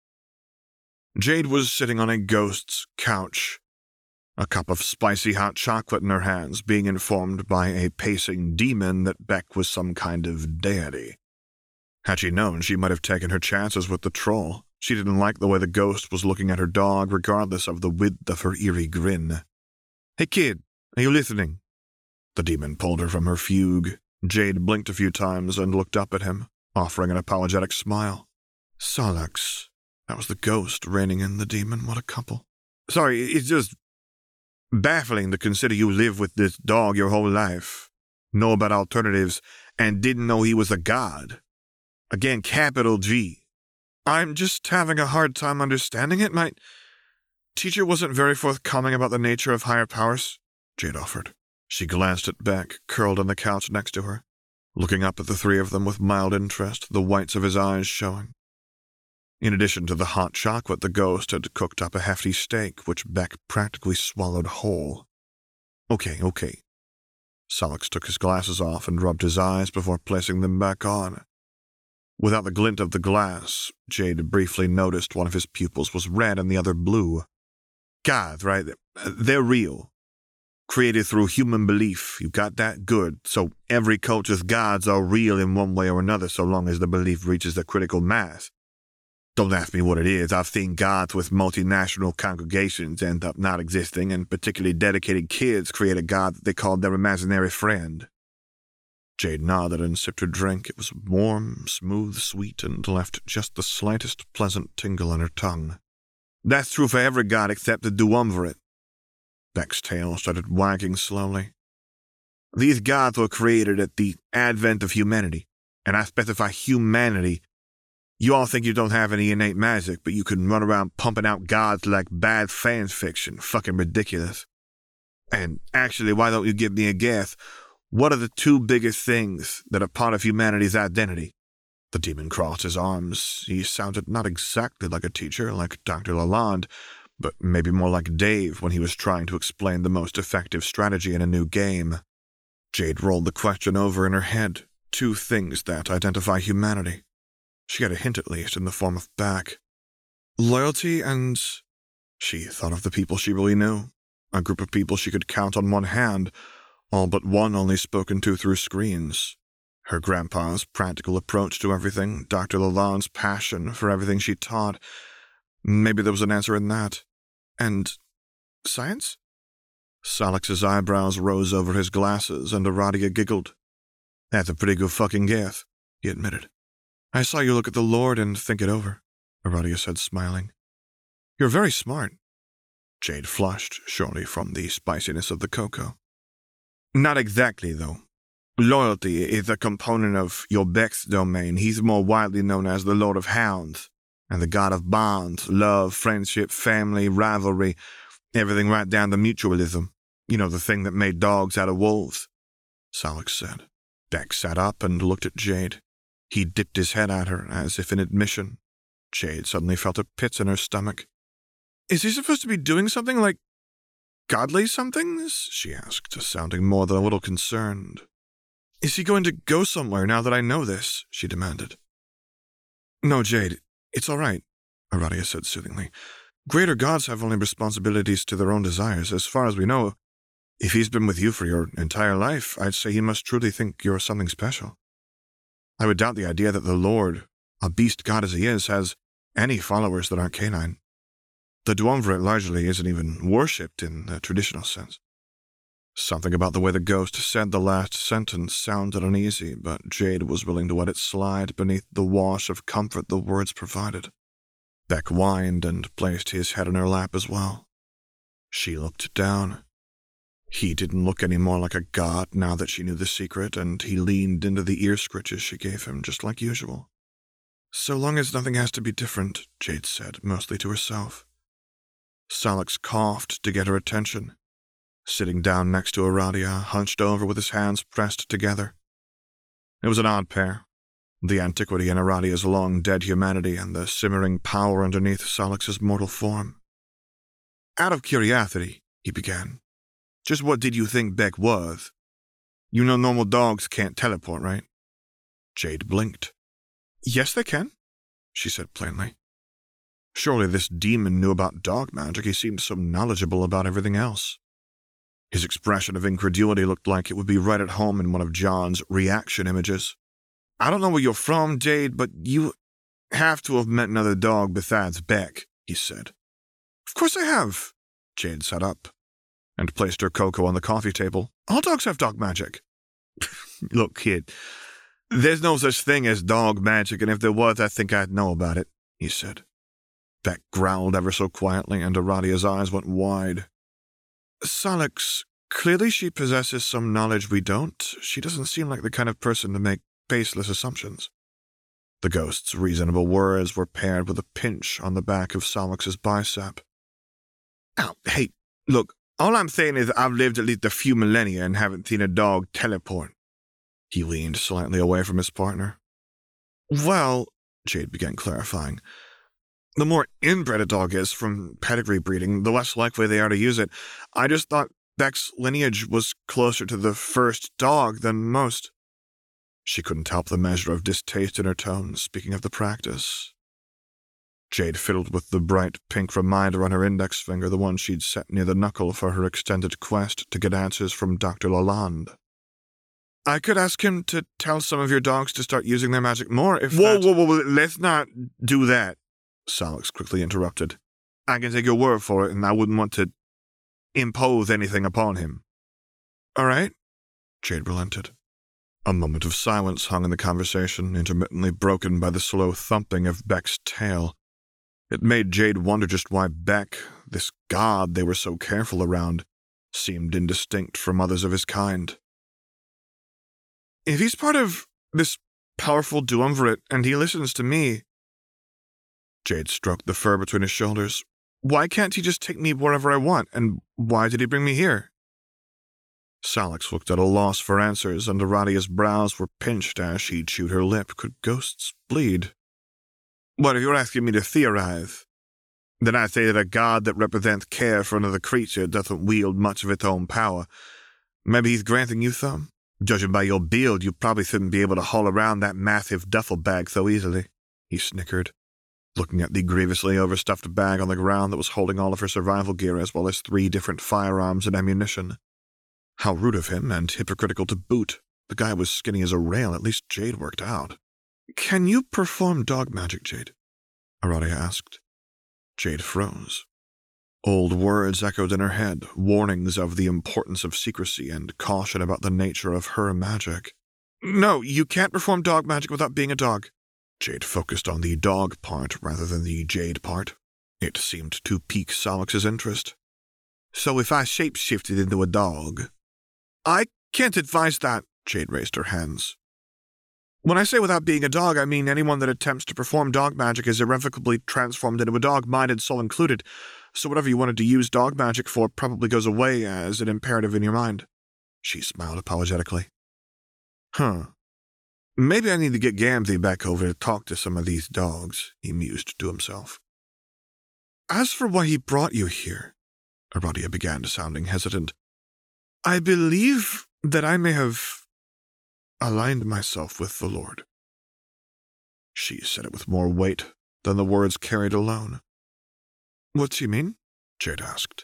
Jade was sitting on a ghost's couch, a cup of spicy hot chocolate in her hands, being informed by a pacing demon that Beck was some kind of deity. Had she known, she might have taken her chances with the troll. She didn't like the way the ghost was looking at her dog, regardless of the width of her eerie grin. "Hey kid, are you listening?" The demon pulled her from her fugue. Jade blinked a few times and looked up at him, offering an apologetic smile. Solax. That was the ghost reining in the demon. What a couple. "Sorry, it's just baffling to consider you live with this dog your whole life, know about alternatives, and didn't know he was a god. Again, capital G. I'm just having a hard time understanding it. My teacher wasn't very forthcoming about the nature of higher powers," Jade offered. She glanced at Beck, curled on the couch next to her, looking up at the three of them with mild interest, the whites of his eyes showing. In addition to the hot chocolate, the ghost had cooked up a hefty steak, which Beck practically swallowed whole. Okay. Solax took his glasses off and rubbed his eyes before placing them back on. Without the glint of the glass, Jade briefly noticed one of his pupils was red and the other blue. God, right? They're real. Created through human belief. You got that? Good. So every culture's gods are real in one way or another so long as the belief reaches the critical mass. Don't ask me what it is. I've seen gods with multinational congregations end up not existing, and particularly dedicated kids create a god that they called their imaginary friend. Jade nodded and sipped her drink. It was warm, smooth, sweet, and left just the slightest pleasant tingle on her tongue. That's true for every god except the Duumvirate. Beck's tail started wagging slowly. These gods were created at the advent of humanity, and I specify humanity. You all think you don't have any innate magic, but you can run around pumping out gods like bad fan fiction. Fucking ridiculous. And actually, why don't you give me a guess? What are the two biggest things that are part of humanity's identity? The demon crossed his arms. He sounded not exactly like a teacher, like Dr. Lalonde, but maybe more like Dave when he was trying to explain the most effective strategy in a new game. Jade rolled the question over in her head. Two things that identify humanity. She had a hint at least in the form of Beck. Loyalty and... She thought of the people she really knew. A group of people she could count on one hand, all but one only spoken to through screens. Her grandpa's practical approach to everything, Dr. Lalonde's passion for everything she taught. Maybe there was an answer in that. And science? Solax's eyebrows rose over his glasses, and Aradia giggled. That's a pretty good fucking guess, he admitted. I saw you look at the Lord and think it over, Aradia said, smiling. You're very smart. Jade flushed, surely from the spiciness of the cocoa. Not exactly, though. Loyalty is a component of your Beck's domain. He's more widely known as the Lord of Hounds, and the god of bonds, love, friendship, family, rivalry, everything right down to mutualism. You know, the thing that made dogs out of wolves, Solax said. Beck sat up and looked at Jade. He dipped his head at her, as if in admission. Jade suddenly felt a pit in her stomach. "Is he supposed to be doing something like godly somethings?" she asked, sounding more than a little concerned. "Is he going to go somewhere now that I know this?" she demanded. "No, Jade, it's all right," Aradia said soothingly. "Greater gods have only responsibilities to their own desires. As far as we know, if he's been with you for your entire life, I'd say he must truly think you're something special. I would doubt the idea that the Lord, a beast god as he is, has any followers that aren't canine. The Duumvirate largely isn't even worshipped in the traditional sense." Something about the way the ghost said the last sentence sounded uneasy, but Jade was willing to let it slide beneath the wash of comfort the words provided. Beck whined and placed his head in her lap as well. She looked down. He didn't look any more like a god now that she knew the secret, and he leaned into the ear scritches she gave him, just like usual. "So long as nothing has to be different," Jade said, mostly to herself. Salix coughed to get her attention. Sitting down next to Aradia, hunched over with his hands pressed together. It was an odd pair. The antiquity in Aradia's long-dead humanity and the simmering power underneath Salix's mortal form. "Out of curiosity," he began, "just what did you think Beck was? You know normal dogs can't teleport, right?" Jade blinked. "Yes, they can," she said plainly. Surely this demon knew about dog magic. He seemed so knowledgeable about everything else. His expression of incredulity looked like it would be right at home in one of John's reaction images. "I don't know where you're from, Jade, but you have to have met another dog besides Beck," he said. "Of course I have." Jade sat up and placed her cocoa on the coffee table. "All dogs have dog magic." "Look, kid, there's no such thing as dog magic, and if there was, I think I'd know about it," he said. Beck growled ever so quietly, and Aradia's eyes went wide. "Salix, clearly she possesses some knowledge we don't. She doesn't seem like the kind of person to make baseless assumptions." The ghost's reasonable words were paired with a pinch on the back of Salix's bicep. "Oh, hey, look, all I'm saying is I've lived at least a few millennia and haven't seen a dog teleport." He leaned slightly away from his partner. "Well," Jade began clarifying, "the more inbred a dog is from pedigree breeding, the less likely they are to use it. I just thought Beck's lineage was closer to the first dog than most." She couldn't help the measure of distaste in her tone, speaking of the practice. Jade fiddled with the bright pink reminder on her index finger, the one she'd set near the knuckle for her extended quest to get answers from Dr. Lalonde. "I could ask him to tell some of your dogs to start using their magic more if Whoa, let's not do that," Salix quickly interrupted. "I can take your word for it, and I wouldn't want to impose anything upon him." "All right," Jade relented. A moment of silence hung in the conversation, intermittently broken by the slow thumping of Beck's tail. It made Jade wonder just why Beck, this god they were so careful around, seemed indistinct from others of his kind. "If he's part of this powerful Duumvirate and he listens to me," Jade stroked the fur between his shoulders, "why can't he just take me wherever I want, and why did he bring me here?" Salix looked at a loss for answers, and Aradia's brows were pinched as she chewed her lip. Could ghosts bleed? "Well, if you're asking me to theorize, then I say that a god that represents care for another creature doesn't wield much of its own power. Maybe he's granting you some? Judging by your build, you probably shouldn't be able to haul around that massive duffel bag so easily," he snickered, looking at the grievously overstuffed bag on the ground that was holding all of her survival gear as well as 3 different firearms and ammunition. How rude of him, and hypocritical to boot. The guy was skinny as a rail. At least Jade worked out. "Can you perform dog magic, Jade?" Aradia asked. Jade froze. Old words echoed in her head, warnings of the importance of secrecy and caution about the nature of her magic. "No, you can't perform dog magic without being a dog." Jade focused on the dog part rather than the Jade part. It seemed to pique Salix's interest. "So if I shape-shifted into a dog—" "I can't advise that," Jade raised her hands. "When I say without being a dog, I mean anyone that attempts to perform dog magic is irrevocably transformed into a dog, mind and soul included, so whatever you wanted to use dog magic for probably goes away as an imperative in your mind." She smiled apologetically. Huh. Maybe I need to get Gamzee back over to talk to some of these dogs, he mused to himself. As for why he brought you here, Aradia began, sounding hesitant, I believe that I may have aligned myself with the Lord. She said it with more weight than the words carried alone. What's he mean? Jade asked.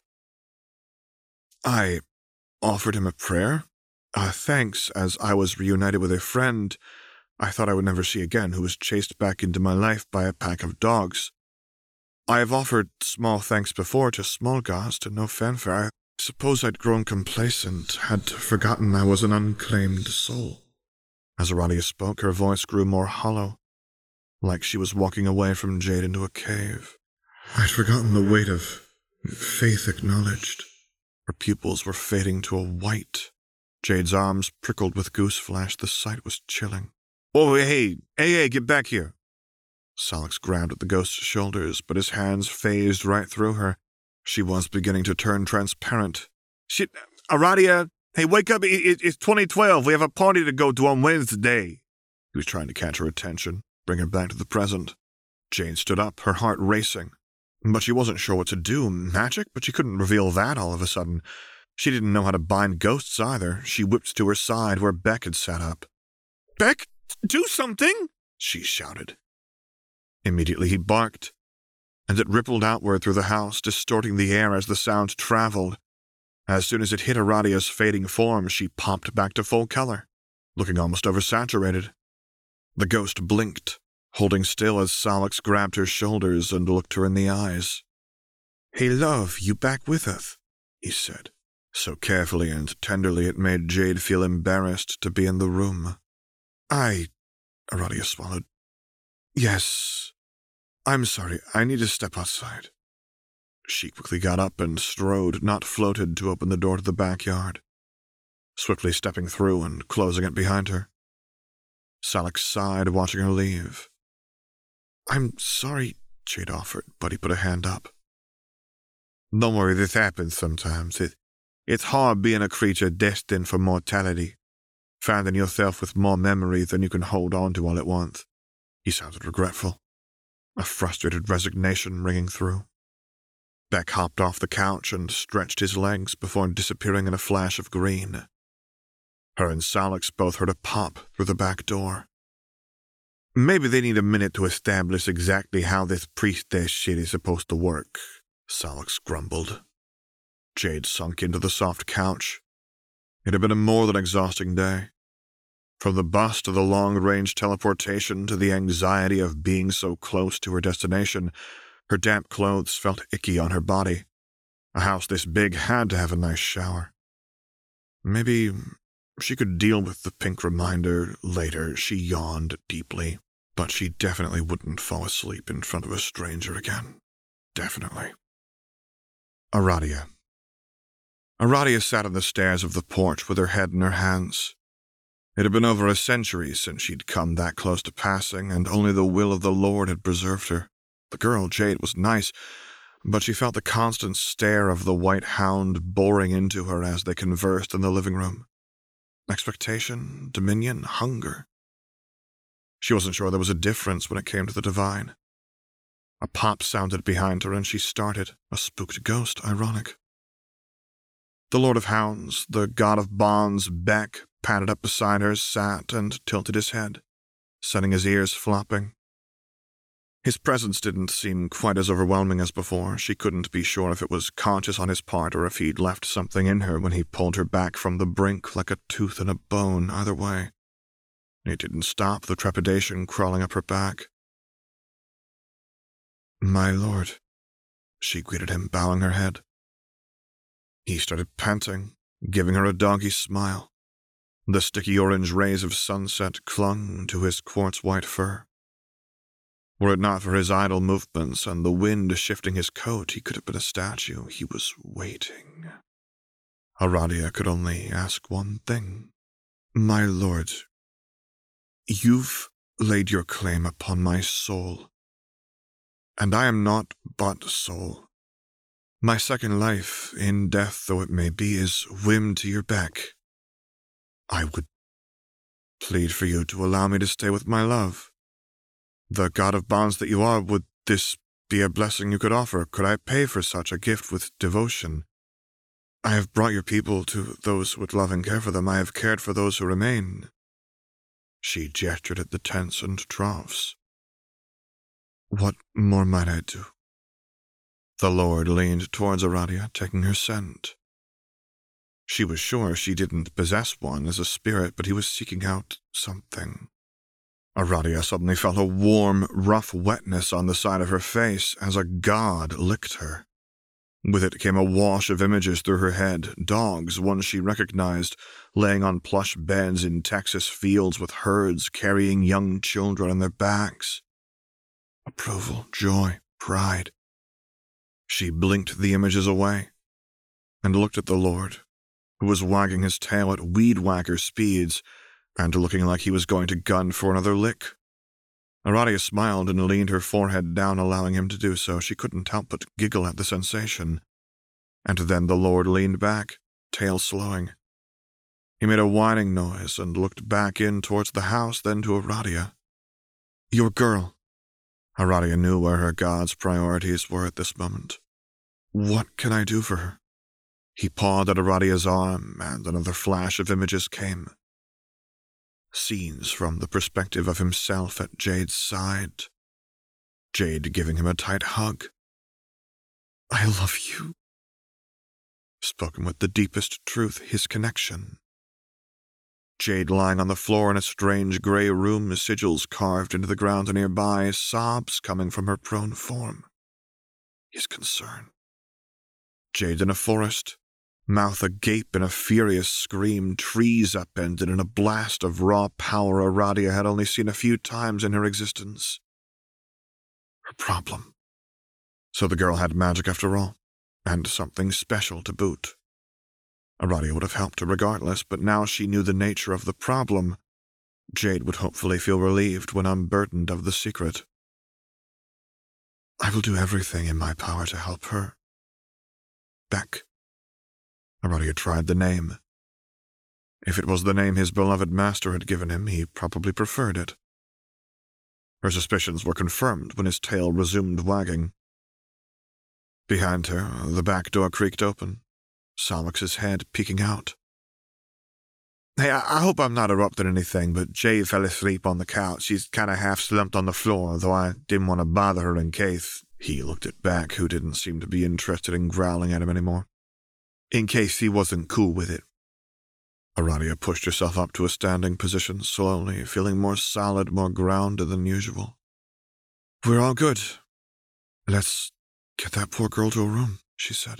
I offered him a prayer, thanks, as I was reunited with a friend I thought I would never see again, who was chased back into my life by a pack of dogs. I have offered small thanks before to small gods, to no fanfare. I suppose I'd grown complacent, had forgotten I was an unclaimed soul. As Aradia spoke, her voice grew more hollow, like she was walking away from Jade into a cave. I'd forgotten the weight of faith acknowledged. Her pupils were fading to a white. Jade's arms prickled with goose flesh. The sight was chilling. Oh, hey, get back here. Salix grabbed at the ghost's shoulders, but his hands phased right through her. She was beginning to turn transparent. Shit, Aradia, hey, wake up, it's 2012, we have a party to go to on Wednesday. He was trying to catch her attention, bring her back to the present. Jade stood up, her heart racing. But she wasn't sure what to do. Magic? But she couldn't reveal that all of a sudden. She didn't know how to bind ghosts either. She whipped to her side where Beck had sat up. Beck, do something! She shouted. Immediately he barked, and it rippled outward through the house, distorting the air as the sound traveled. As soon as it hit Aradia's fading form, she popped back to full color, looking almost oversaturated. The ghost blinked, holding still as Salix grabbed her shoulders and looked her in the eyes. Hey, love, you back with us, he said, so carefully and tenderly it made Jade feel embarrassed to be in the room. Aradia swallowed. Yes, I'm sorry, I need to step outside. She quickly got up and strode, not floated, to open the door to the backyard, swiftly stepping through and closing it behind her. Salix sighed, watching her leave. I'm sorry, Jade offered, but he put a hand up. Don't worry, this happens sometimes. It's hard being a creature destined for mortality, finding yourself with more memories than you can hold on to all at once. He sounded regretful, a frustrated resignation ringing through. Beck hopped off the couch and stretched his legs before disappearing in a flash of green. Her and Salix both heard a pop through the back door. Maybe they need a minute to establish exactly how this priestess shit is supposed to work, Salix grumbled. Jade sunk into the soft couch. It had been a more than exhausting day. From the bus to the long-range teleportation to the anxiety of being so close to her destination, her damp clothes felt icky on her body. A house this big had to have a nice shower. Maybe she could deal with the pink reminder later. She yawned deeply, but she definitely wouldn't fall asleep in front of a stranger again. Definitely. Aradia. Aradia sat on the stairs of the porch with her head in her hands. It had been over a century since she'd come that close to passing, and only the will of the Lord had preserved her. The girl, Jade, was nice, but she felt the constant stare of the white hound boring into her as they conversed in the living room. Expectation, dominion, hunger. She wasn't sure there was a difference when it came to the divine. A pop sounded behind her and she started, a spooked ghost, ironic. The Lord of Hounds, the god of bonds, Beck, padded up beside her, sat and tilted his head, setting his ears flopping. His presence didn't seem quite as overwhelming as before. She couldn't be sure if it was conscious on his part or if he'd left something in her when he pulled her back from the brink like a tooth in a bone. Either way, it didn't stop the trepidation crawling up her back. My lord, she greeted him, bowing her head. He started panting, giving her a doggy smile. The sticky orange rays of sunset clung to his quartz-white fur. Were it not for his idle movements and the wind shifting his coat, he could have been a statue. He was waiting. Aradia could only ask one thing. My lord, you've laid your claim upon my soul, and I am naught but soul. My second life, in death though it may be, is whim to your beck. I would plead for you to allow me to stay with my love. The god of bonds that you are, would this be a blessing you could offer? Could I pay for such a gift with devotion? I have brought your people to those who would love and care for them. I have cared for those who remain. She gestured at the tents and troughs. What more might I do? The Lord leaned towards Aradia, taking her scent. She was sure she didn't possess one as a spirit, but he was seeking out something. Aradia suddenly felt a warm, rough wetness on the side of her face as a god licked her. With it came a wash of images through her head, dogs, ones she recognized, laying on plush beds in Texas fields with herds carrying young children on their backs. Approval, joy, pride. She blinked the images away and looked at the Lord, who was wagging his tail at weed-whacker speeds and looking like he was going to gun for another lick. Aradia smiled and leaned her forehead down, allowing him to do so. She couldn't help but giggle at the sensation. And then the Lord leaned back, tail slowing. He made a whining noise and looked back in towards the house, then to Aradia. Your girl. Aradia knew where her god's priorities were at this moment. What can I do for her? He pawed at Aradia's arm, and another flash of images came. Scenes from the perspective of himself at Jade's side. Jade giving him a tight hug. I love you. Spoken with the deepest truth, his connection. Jade lying on the floor in a strange grey room, sigils carved into the ground nearby, sobs coming from her prone form. His concern. Jade in a forest, mouth agape in a furious scream, trees upended in a blast of raw power Aradia had only seen a few times in her existence. Her problem. So the girl had magic after all, and something special to boot. Aradia would have helped her regardless, but now she knew the nature of the problem. Jade would hopefully feel relieved when unburdened of the secret. I will do everything in my power to help her. Beck. Aradia tried the name. If it was the name his beloved master had given him, he probably preferred it. Her suspicions were confirmed when his tail resumed wagging. Behind her, the back door creaked open, Solix's head peeking out. Hey, I hope I'm not interrupting anything, but Jade fell asleep on the couch. She's kind of half slumped on the floor, though I didn't want to bother her in case. He looked at Beck, who didn't seem to be interested in growling at him anymore. In case he wasn't cool with it. Aradia pushed herself up to a standing position slowly, feeling more solid, more grounded than usual. We're all good. Let's get that poor girl to a room, she said.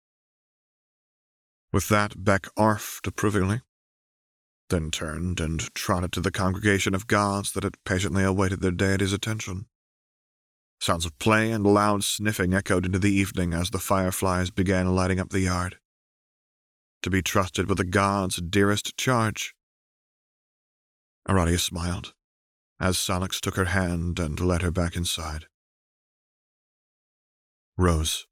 With that, Beck arfed approvingly, then turned and trotted to the congregation of gods that had patiently awaited their deity's attention. Sounds of play and loud sniffing echoed into the evening as the fireflies began lighting up the yard. To be trusted with the gods' dearest charge. Aradia smiled as Solix took her hand and led her back inside. Rose.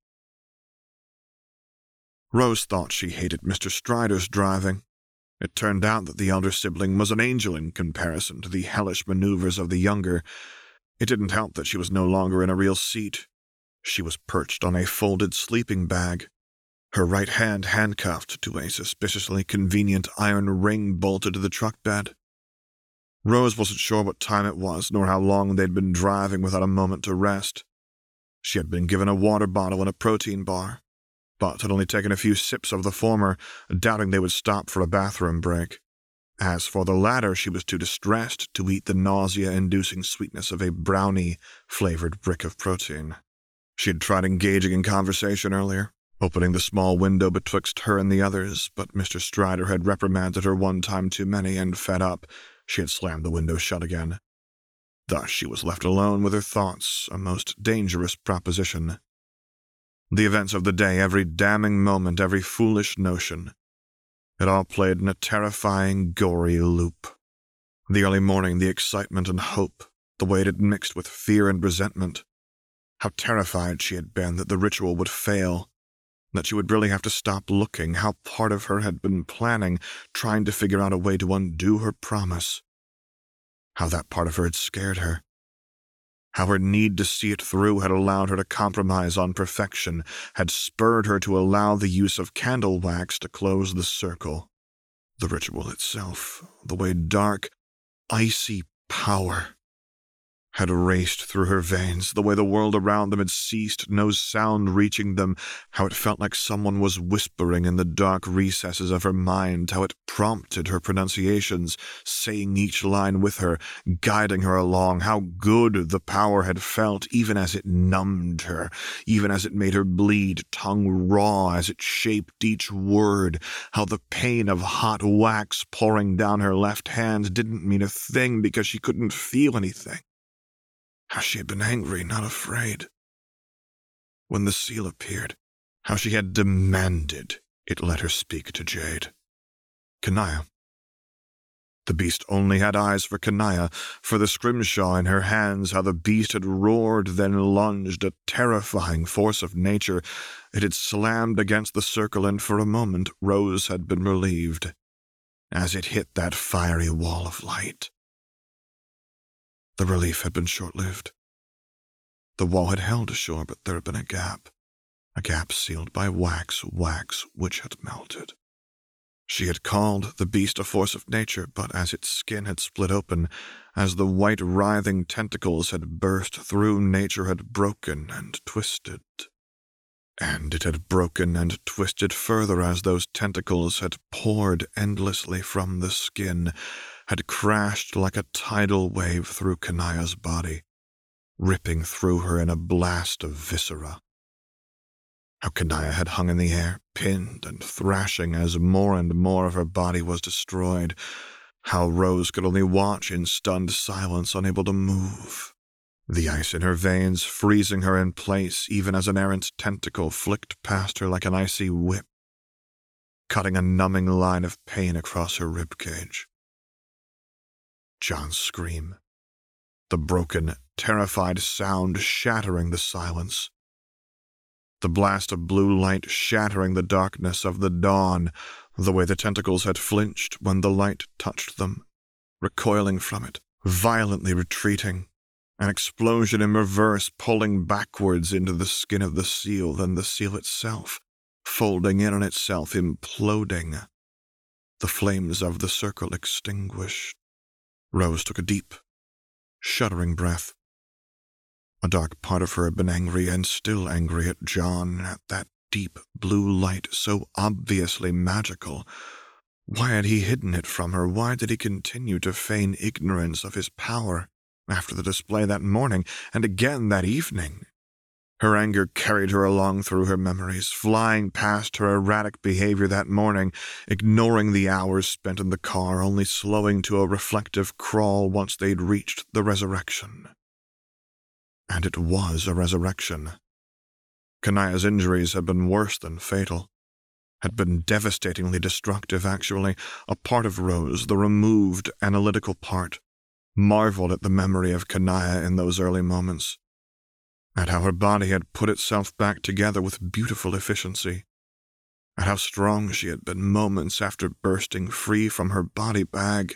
Rose thought she hated Mr. Strider's driving. It turned out that the elder sibling was an angel in comparison to the hellish maneuvers of the younger. It didn't help that she was no longer in a real seat. She was perched on a folded sleeping bag, her right hand handcuffed to a suspiciously convenient iron ring bolted to the truck bed. Rose wasn't sure what time it was, nor how long they'd been driving without a moment to rest. She had been given a water bottle and a protein bar, but had only taken a few sips of the former, doubting they would stop for a bathroom break. As for the latter, she was too distressed to eat the nausea-inducing sweetness of a brownie-flavored brick of protein. She had tried engaging in conversation earlier, opening the small window betwixt her and the others, but Mr. Strider had reprimanded her one time too many, and fed up, she had slammed the window shut again. Thus she was left alone with her thoughts, a most dangerous proposition. The events of the day, every damning moment, every foolish notion, it all played in a terrifying, gory loop. The early morning, the excitement and hope, the way it had mixed with fear and resentment. How terrified she had been that the ritual would fail, that she would really have to stop looking, how part of her had been planning, trying to figure out a way to undo her promise. How that part of her had scared her. How her need to see it through had allowed her to compromise on perfection, had spurred her to allow the use of candle wax to close the circle. The ritual itself, the way dark, icy power had raced through her veins, the way the world around them had ceased, no sound reaching them, how it felt like someone was whispering in the dark recesses of her mind, how it prompted her pronunciations, saying each line with her, guiding her along, how good the power had felt, even as it numbed her, even as it made her bleed, tongue raw as it shaped each word, how the pain of hot wax pouring down her left hand didn't mean a thing because she couldn't feel anything. How she had been angry, not afraid. When the seal appeared, how she had demanded it let her speak to Jade. Kanaya. The beast only had eyes for Kanaya, for the scrimshaw in her hands, how the beast had roared, then lunged, a terrifying force of nature. It had slammed against the circle, and for a moment Rose had been relieved, as it hit that fiery wall of light. The relief had been short-lived. The wall had held ashore, but there had been a gap sealed by wax which had melted. She had called the beast a force of nature, but as its skin had split open, as the white writhing tentacles had burst through, nature had broken and twisted. And it had broken and twisted further as those tentacles had poured endlessly from the skin, had crashed like a tidal wave through Kanaya's body, ripping through her in a blast of viscera. How Kanaya had hung in the air, pinned and thrashing as more and more of her body was destroyed. How Rose could only watch in stunned silence, unable to move. The ice in her veins freezing her in place, even as an errant tentacle flicked past her like an icy whip, cutting a numbing line of pain across her ribcage. John's scream. The broken, terrified sound shattering the silence. The blast of blue light shattering the darkness of the dawn, the way the tentacles had flinched when the light touched them, recoiling from it, violently retreating, an explosion in reverse pulling backwards into the skin of the seal, then the seal itself, folding in on itself, imploding. The flames of the circle extinguished. Rose took a deep, shuddering breath. A dark part of her had been angry and still angry at John, at that deep blue light so obviously magical. Why had he hidden it from her? Why did he continue to feign ignorance of his power after the display that morning and again that evening? Her anger carried her along through her memories, flying past her erratic behavior that morning, ignoring the hours spent in the car, only slowing to a reflective crawl once they'd reached the resurrection. And it was a resurrection. Kanaya's injuries had been worse than fatal, had been devastatingly destructive, actually. A part of Rose, the removed, analytical part, marveled at the memory of Kanaya in those early moments, at how her body had put itself back together with beautiful efficiency, at how strong she had been moments after bursting free from her body bag.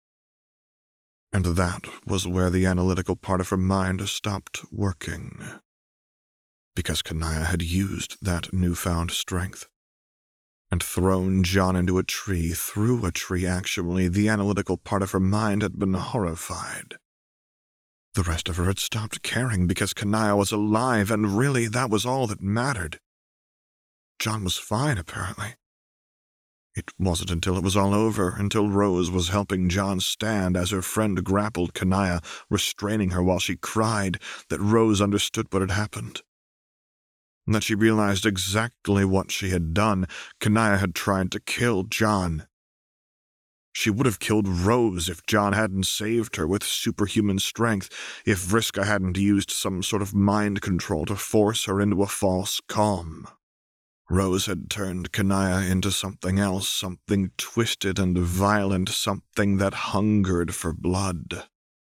And that was where the analytical part of her mind stopped working, because Kanaya had used that newfound strength and thrown John into a tree, through a tree actually. The analytical part of her mind had been horrified. The rest of her had stopped caring because Kanaya was alive, and really that was all that mattered. John was fine, apparently. It wasn't until it was all over, until Rose was helping John stand as her friend grappled Kanaya, restraining her while she cried, that Rose understood what had happened. And that she realized exactly what she had done. Kanaya had tried to kill John. She would have killed Rose if John hadn't saved her with superhuman strength, if Vriska hadn't used some sort of mind control to force her into a false calm. Rose had turned Kanaya into something else, something twisted and violent, something that hungered for blood.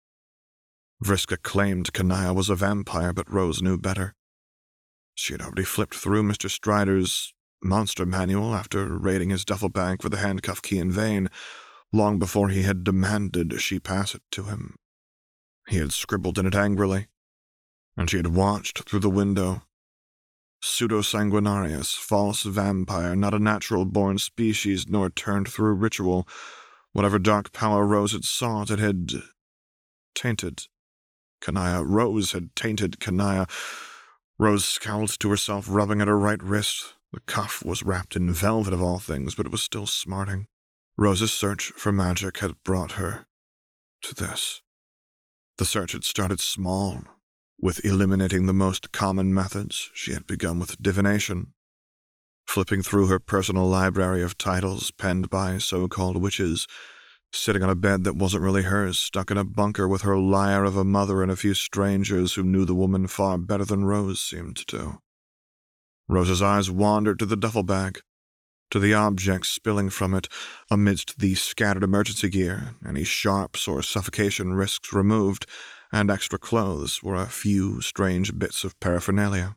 Vriska claimed Kanaya was a vampire, but Rose knew better. She had already flipped through Mr. Strider's monster manual after raiding his duffel bag for the handcuff key in vain. long before he had demanded she pass it to him. He had scribbled in it angrily, and she had watched through the window. Pseudo-sanguinarius, false vampire, not a natural-born species, nor turned through ritual. Whatever dark power Rose had sought, it had tainted Kanaya. Rose had tainted Kanaya. Rose scowled to herself, rubbing at her right wrist. The cuff was wrapped in velvet of all things, but it was still smarting. Rose's search for magic had brought her to this. The search had started small, with eliminating the most common methods. She had begun with divination, flipping through her personal library of titles penned by so-called witches, sitting on a bed that wasn't really hers, stuck in a bunker with her liar of a mother and a few strangers who knew the woman far better than Rose seemed to. Rose's eyes wandered to the duffel bag, to the objects spilling from it amidst the scattered emergency gear, any sharps or suffocation risks removed, and extra clothes were a few strange bits of paraphernalia.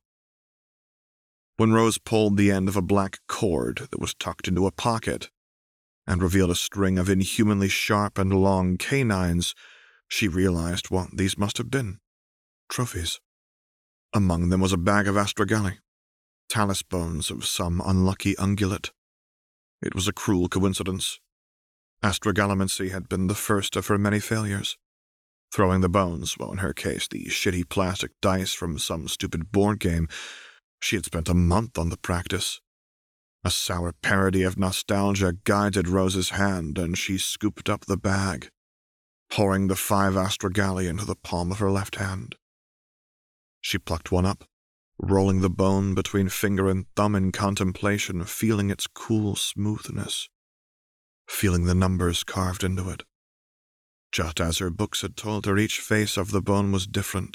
When Rose pulled the end of a black cord that was tucked into a pocket and revealed a string of inhumanly sharp and long canines, she realized what these must have been. Trophies. Among them was a bag of astragali, talus bones of some unlucky ungulate. It was a cruel coincidence. Astragalomancy had been the first of her many failures. Throwing the bones, well, in her case, the shitty plastic dice from some stupid board game, she had spent a month on the practice. A sour parody of nostalgia guided Rose's hand, and she scooped up the bag, pouring the 5 astragali into the palm of her left hand. She plucked one up, rolling the bone between finger and thumb in contemplation, feeling its cool smoothness, feeling the numbers carved into it. Just as her books had told her, each face of the bone was different.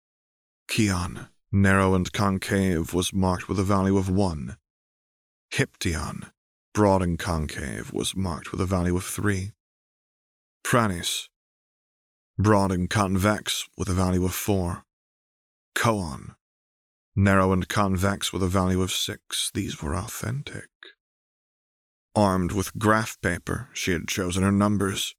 Kion, narrow and concave, was marked with a value of 1. Hyption, broad and concave, was marked with a value of 3. Pranis, broad and convex, with a value of 4. Koon, narrow and convex, with a value of 6. These were authentic. Armed with graph paper, she had chosen her numbers.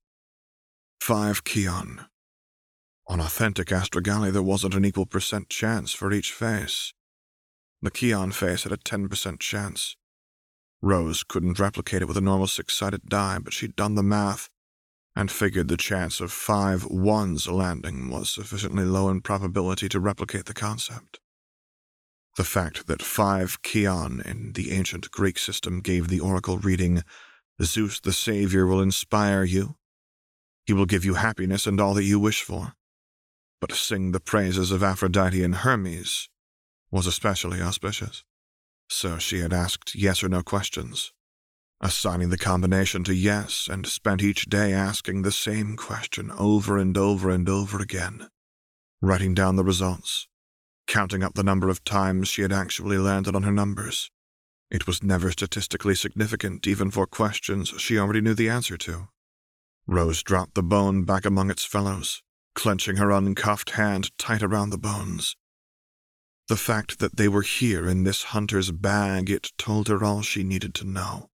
5 Kion. On authentic astragali, there wasn't an equal percent chance for each face. The Kion face had a 10% chance. Rose couldn't replicate it with a normal 6-sided die, but she'd done the math and figured the chance of 5 1s landing was sufficiently low in probability to replicate the concept. The fact that 5 Kion in the ancient Greek system gave the oracle reading, "Zeus the Savior will inspire you. He will give you happiness and all that you wish for. But sing the praises of Aphrodite and Hermes," was especially auspicious. So she had asked yes or no questions, assigning the combination to yes, and spent each day asking the same question over and over and over again, writing down the results, counting up the number of times she had actually landed on her numbers. It was never statistically significant, even for questions she already knew the answer to. Rose dropped the bone back among its fellows, clenching her uncuffed hand tight around the bones. The fact that they were here in this hunter's bag, it told her all she needed to know.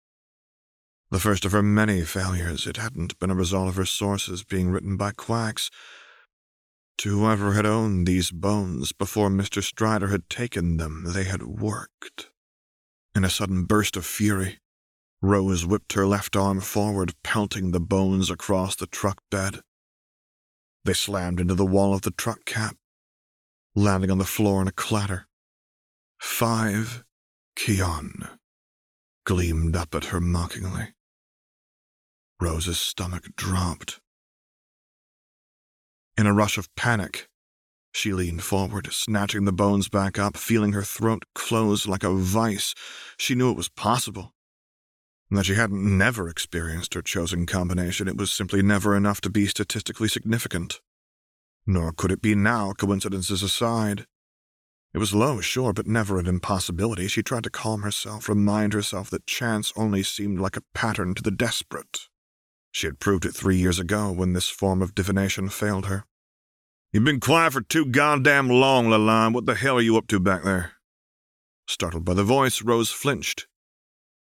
The first of her many failures, it hadn't been a result of her sources being written by quacks. To whoever had owned these bones before Mr. Strider had taken them, they had worked. In a sudden burst of fury, Rose whipped her left arm forward, pelting the bones across the truck bed. They slammed into the wall of the truck cap, landing on the floor in a clatter. 5 Kion gleamed up at her mockingly. Rose's stomach dropped. In a rush of panic, she leaned forward, snatching the bones back up, feeling her throat close like a vice. She knew it was possible, and that she hadn't never experienced her chosen combination. It was simply never enough to be statistically significant. Nor could it be now, coincidences aside. It was low, sure, but never an impossibility. She tried to calm herself, remind herself that chance only seemed like a pattern to the desperate. She had proved it 3 years ago when this form of divination failed her. "You've been quiet for too goddamn long, Lalande. What the hell are you up to back there?" Startled by the voice, Rose flinched.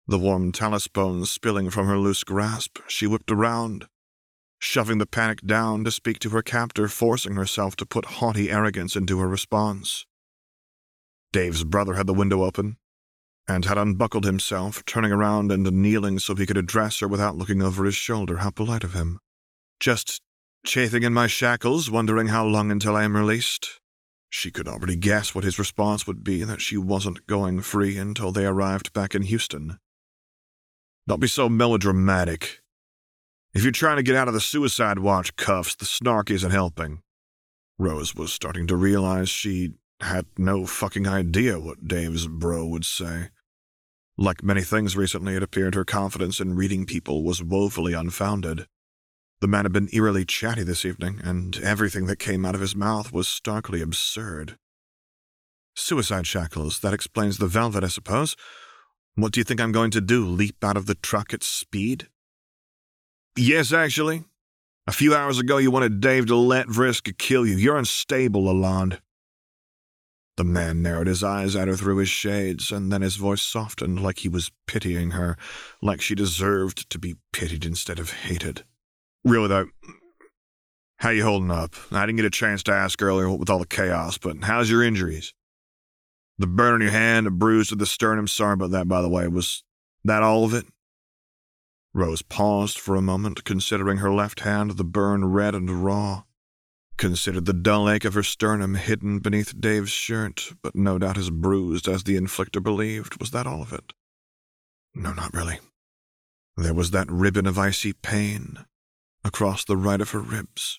The warm talus bones spilling from her loose grasp, she whipped around, shoving the panic down to speak to her captor, forcing herself to put haughty arrogance into her response. Dave's brother had the window open, and had unbuckled himself, turning around and kneeling so he could address her without looking over his shoulder. How polite of him. Just chafing in my shackles, wondering how long until I am released. She could already guess what his response would be, that she wasn't going free until they arrived back in Houston. Don't be so melodramatic. If you're trying to get out of the suicide watch cuffs, the snark isn't helping. Rose was starting to realize she had no fucking idea what Dave's bro would say. Like many things recently, it appeared her confidence in reading people was woefully unfounded. The man had been eerily chatty this evening, and everything that came out of his mouth was starkly absurd. Suicide shackles, that explains the velvet, I suppose. What do you think I'm going to do, leap out of the truck at speed? Yes, actually. A few hours ago you wanted Dave to let Vriska kill you. You're unstable, Lalonde. The man narrowed his eyes at her through his shades, and then his voice softened like he was pitying her, like she deserved to be pitied instead of hated. Really, though, how you holding up? I didn't get a chance to ask earlier with all the chaos, but how's your injuries? The burn on your hand, a bruise to the sternum. Sorry about that, by the way. Was that all of it? Rose paused for a moment, considering her left hand, the burn red and raw. Considered the dull ache of her sternum hidden beneath Dave's shirt, but no doubt as bruised as the inflictor believed. Was that all of it? No, not really. There was that ribbon of icy pain across the right of her ribs.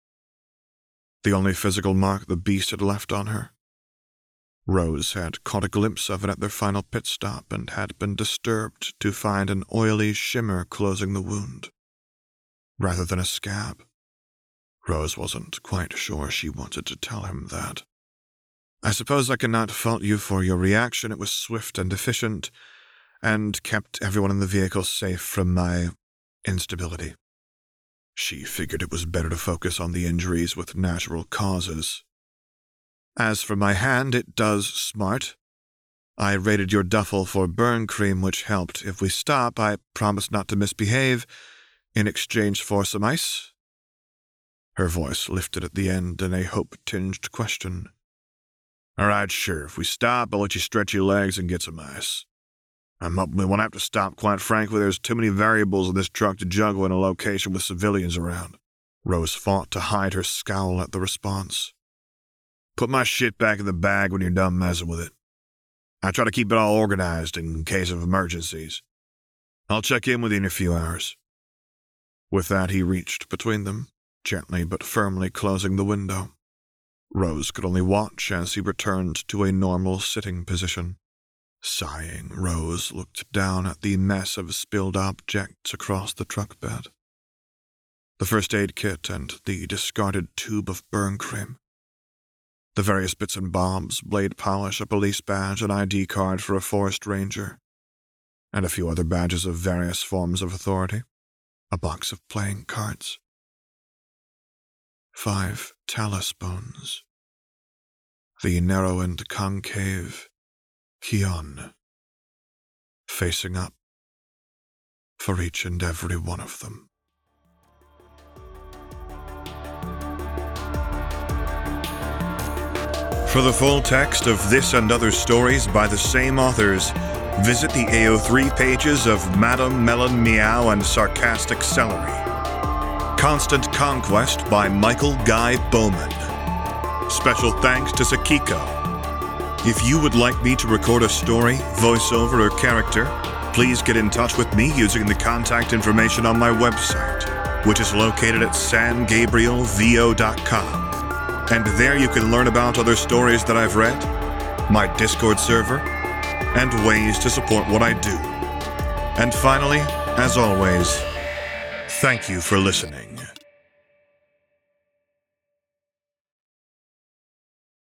The only physical mark the beast had left on her. Rose had caught a glimpse of it at their final pit stop and had been disturbed to find an oily shimmer closing the wound, rather than a scab. Rose wasn't quite sure she wanted to tell him that. I suppose I cannot fault you for your reaction. It was swift and efficient, and kept everyone in the vehicle safe from my instability. She figured it was better to focus on the injuries with natural causes. As for my hand, it does smart. I raided your duffel for burn cream, which helped. If we stop, I promise not to misbehave in exchange for some ice. Her voice lifted at the end in a hope-tinged question. All right, sure. If we stop, I'll let you stretch your legs and get some ice. I'm hoping we won't have to stop, quite frankly. There's too many variables in this truck to juggle in a location with civilians around. Rose fought to hide her scowl at the response. Put my shit back in the bag when you're done messing with it. I try to keep it all organized in case of emergencies. I'll check in with you in a few hours. With that, he reached between them, gently but firmly closing the window. Rose could only watch as he returned to a normal sitting position. Sighing, Rose looked down at the mess of spilled objects across the truck bed. The first aid kit and the discarded tube of burn cream. The various bits and bobs, blade polish, a police badge, an ID card for a forest ranger, and a few other badges of various forms of authority, a box of playing cards. 5 talus bones. The narrow and concave Kion, facing up for each and every one of them. For the full text of this and other stories by the same authors, visit the AO3 pages of Madame Melon Meow and Sarcastic Celery. Constant Conquest by Michael Guy Bowman. Special thanks to Sakiko. If you would like me to record a story, voiceover, or character, please get in touch with me using the contact information on my website, which is located at sangabrielvo.com. And there you can learn about other stories that I've read, my Discord server, and ways to support what I do. And finally, as always, thank you for listening.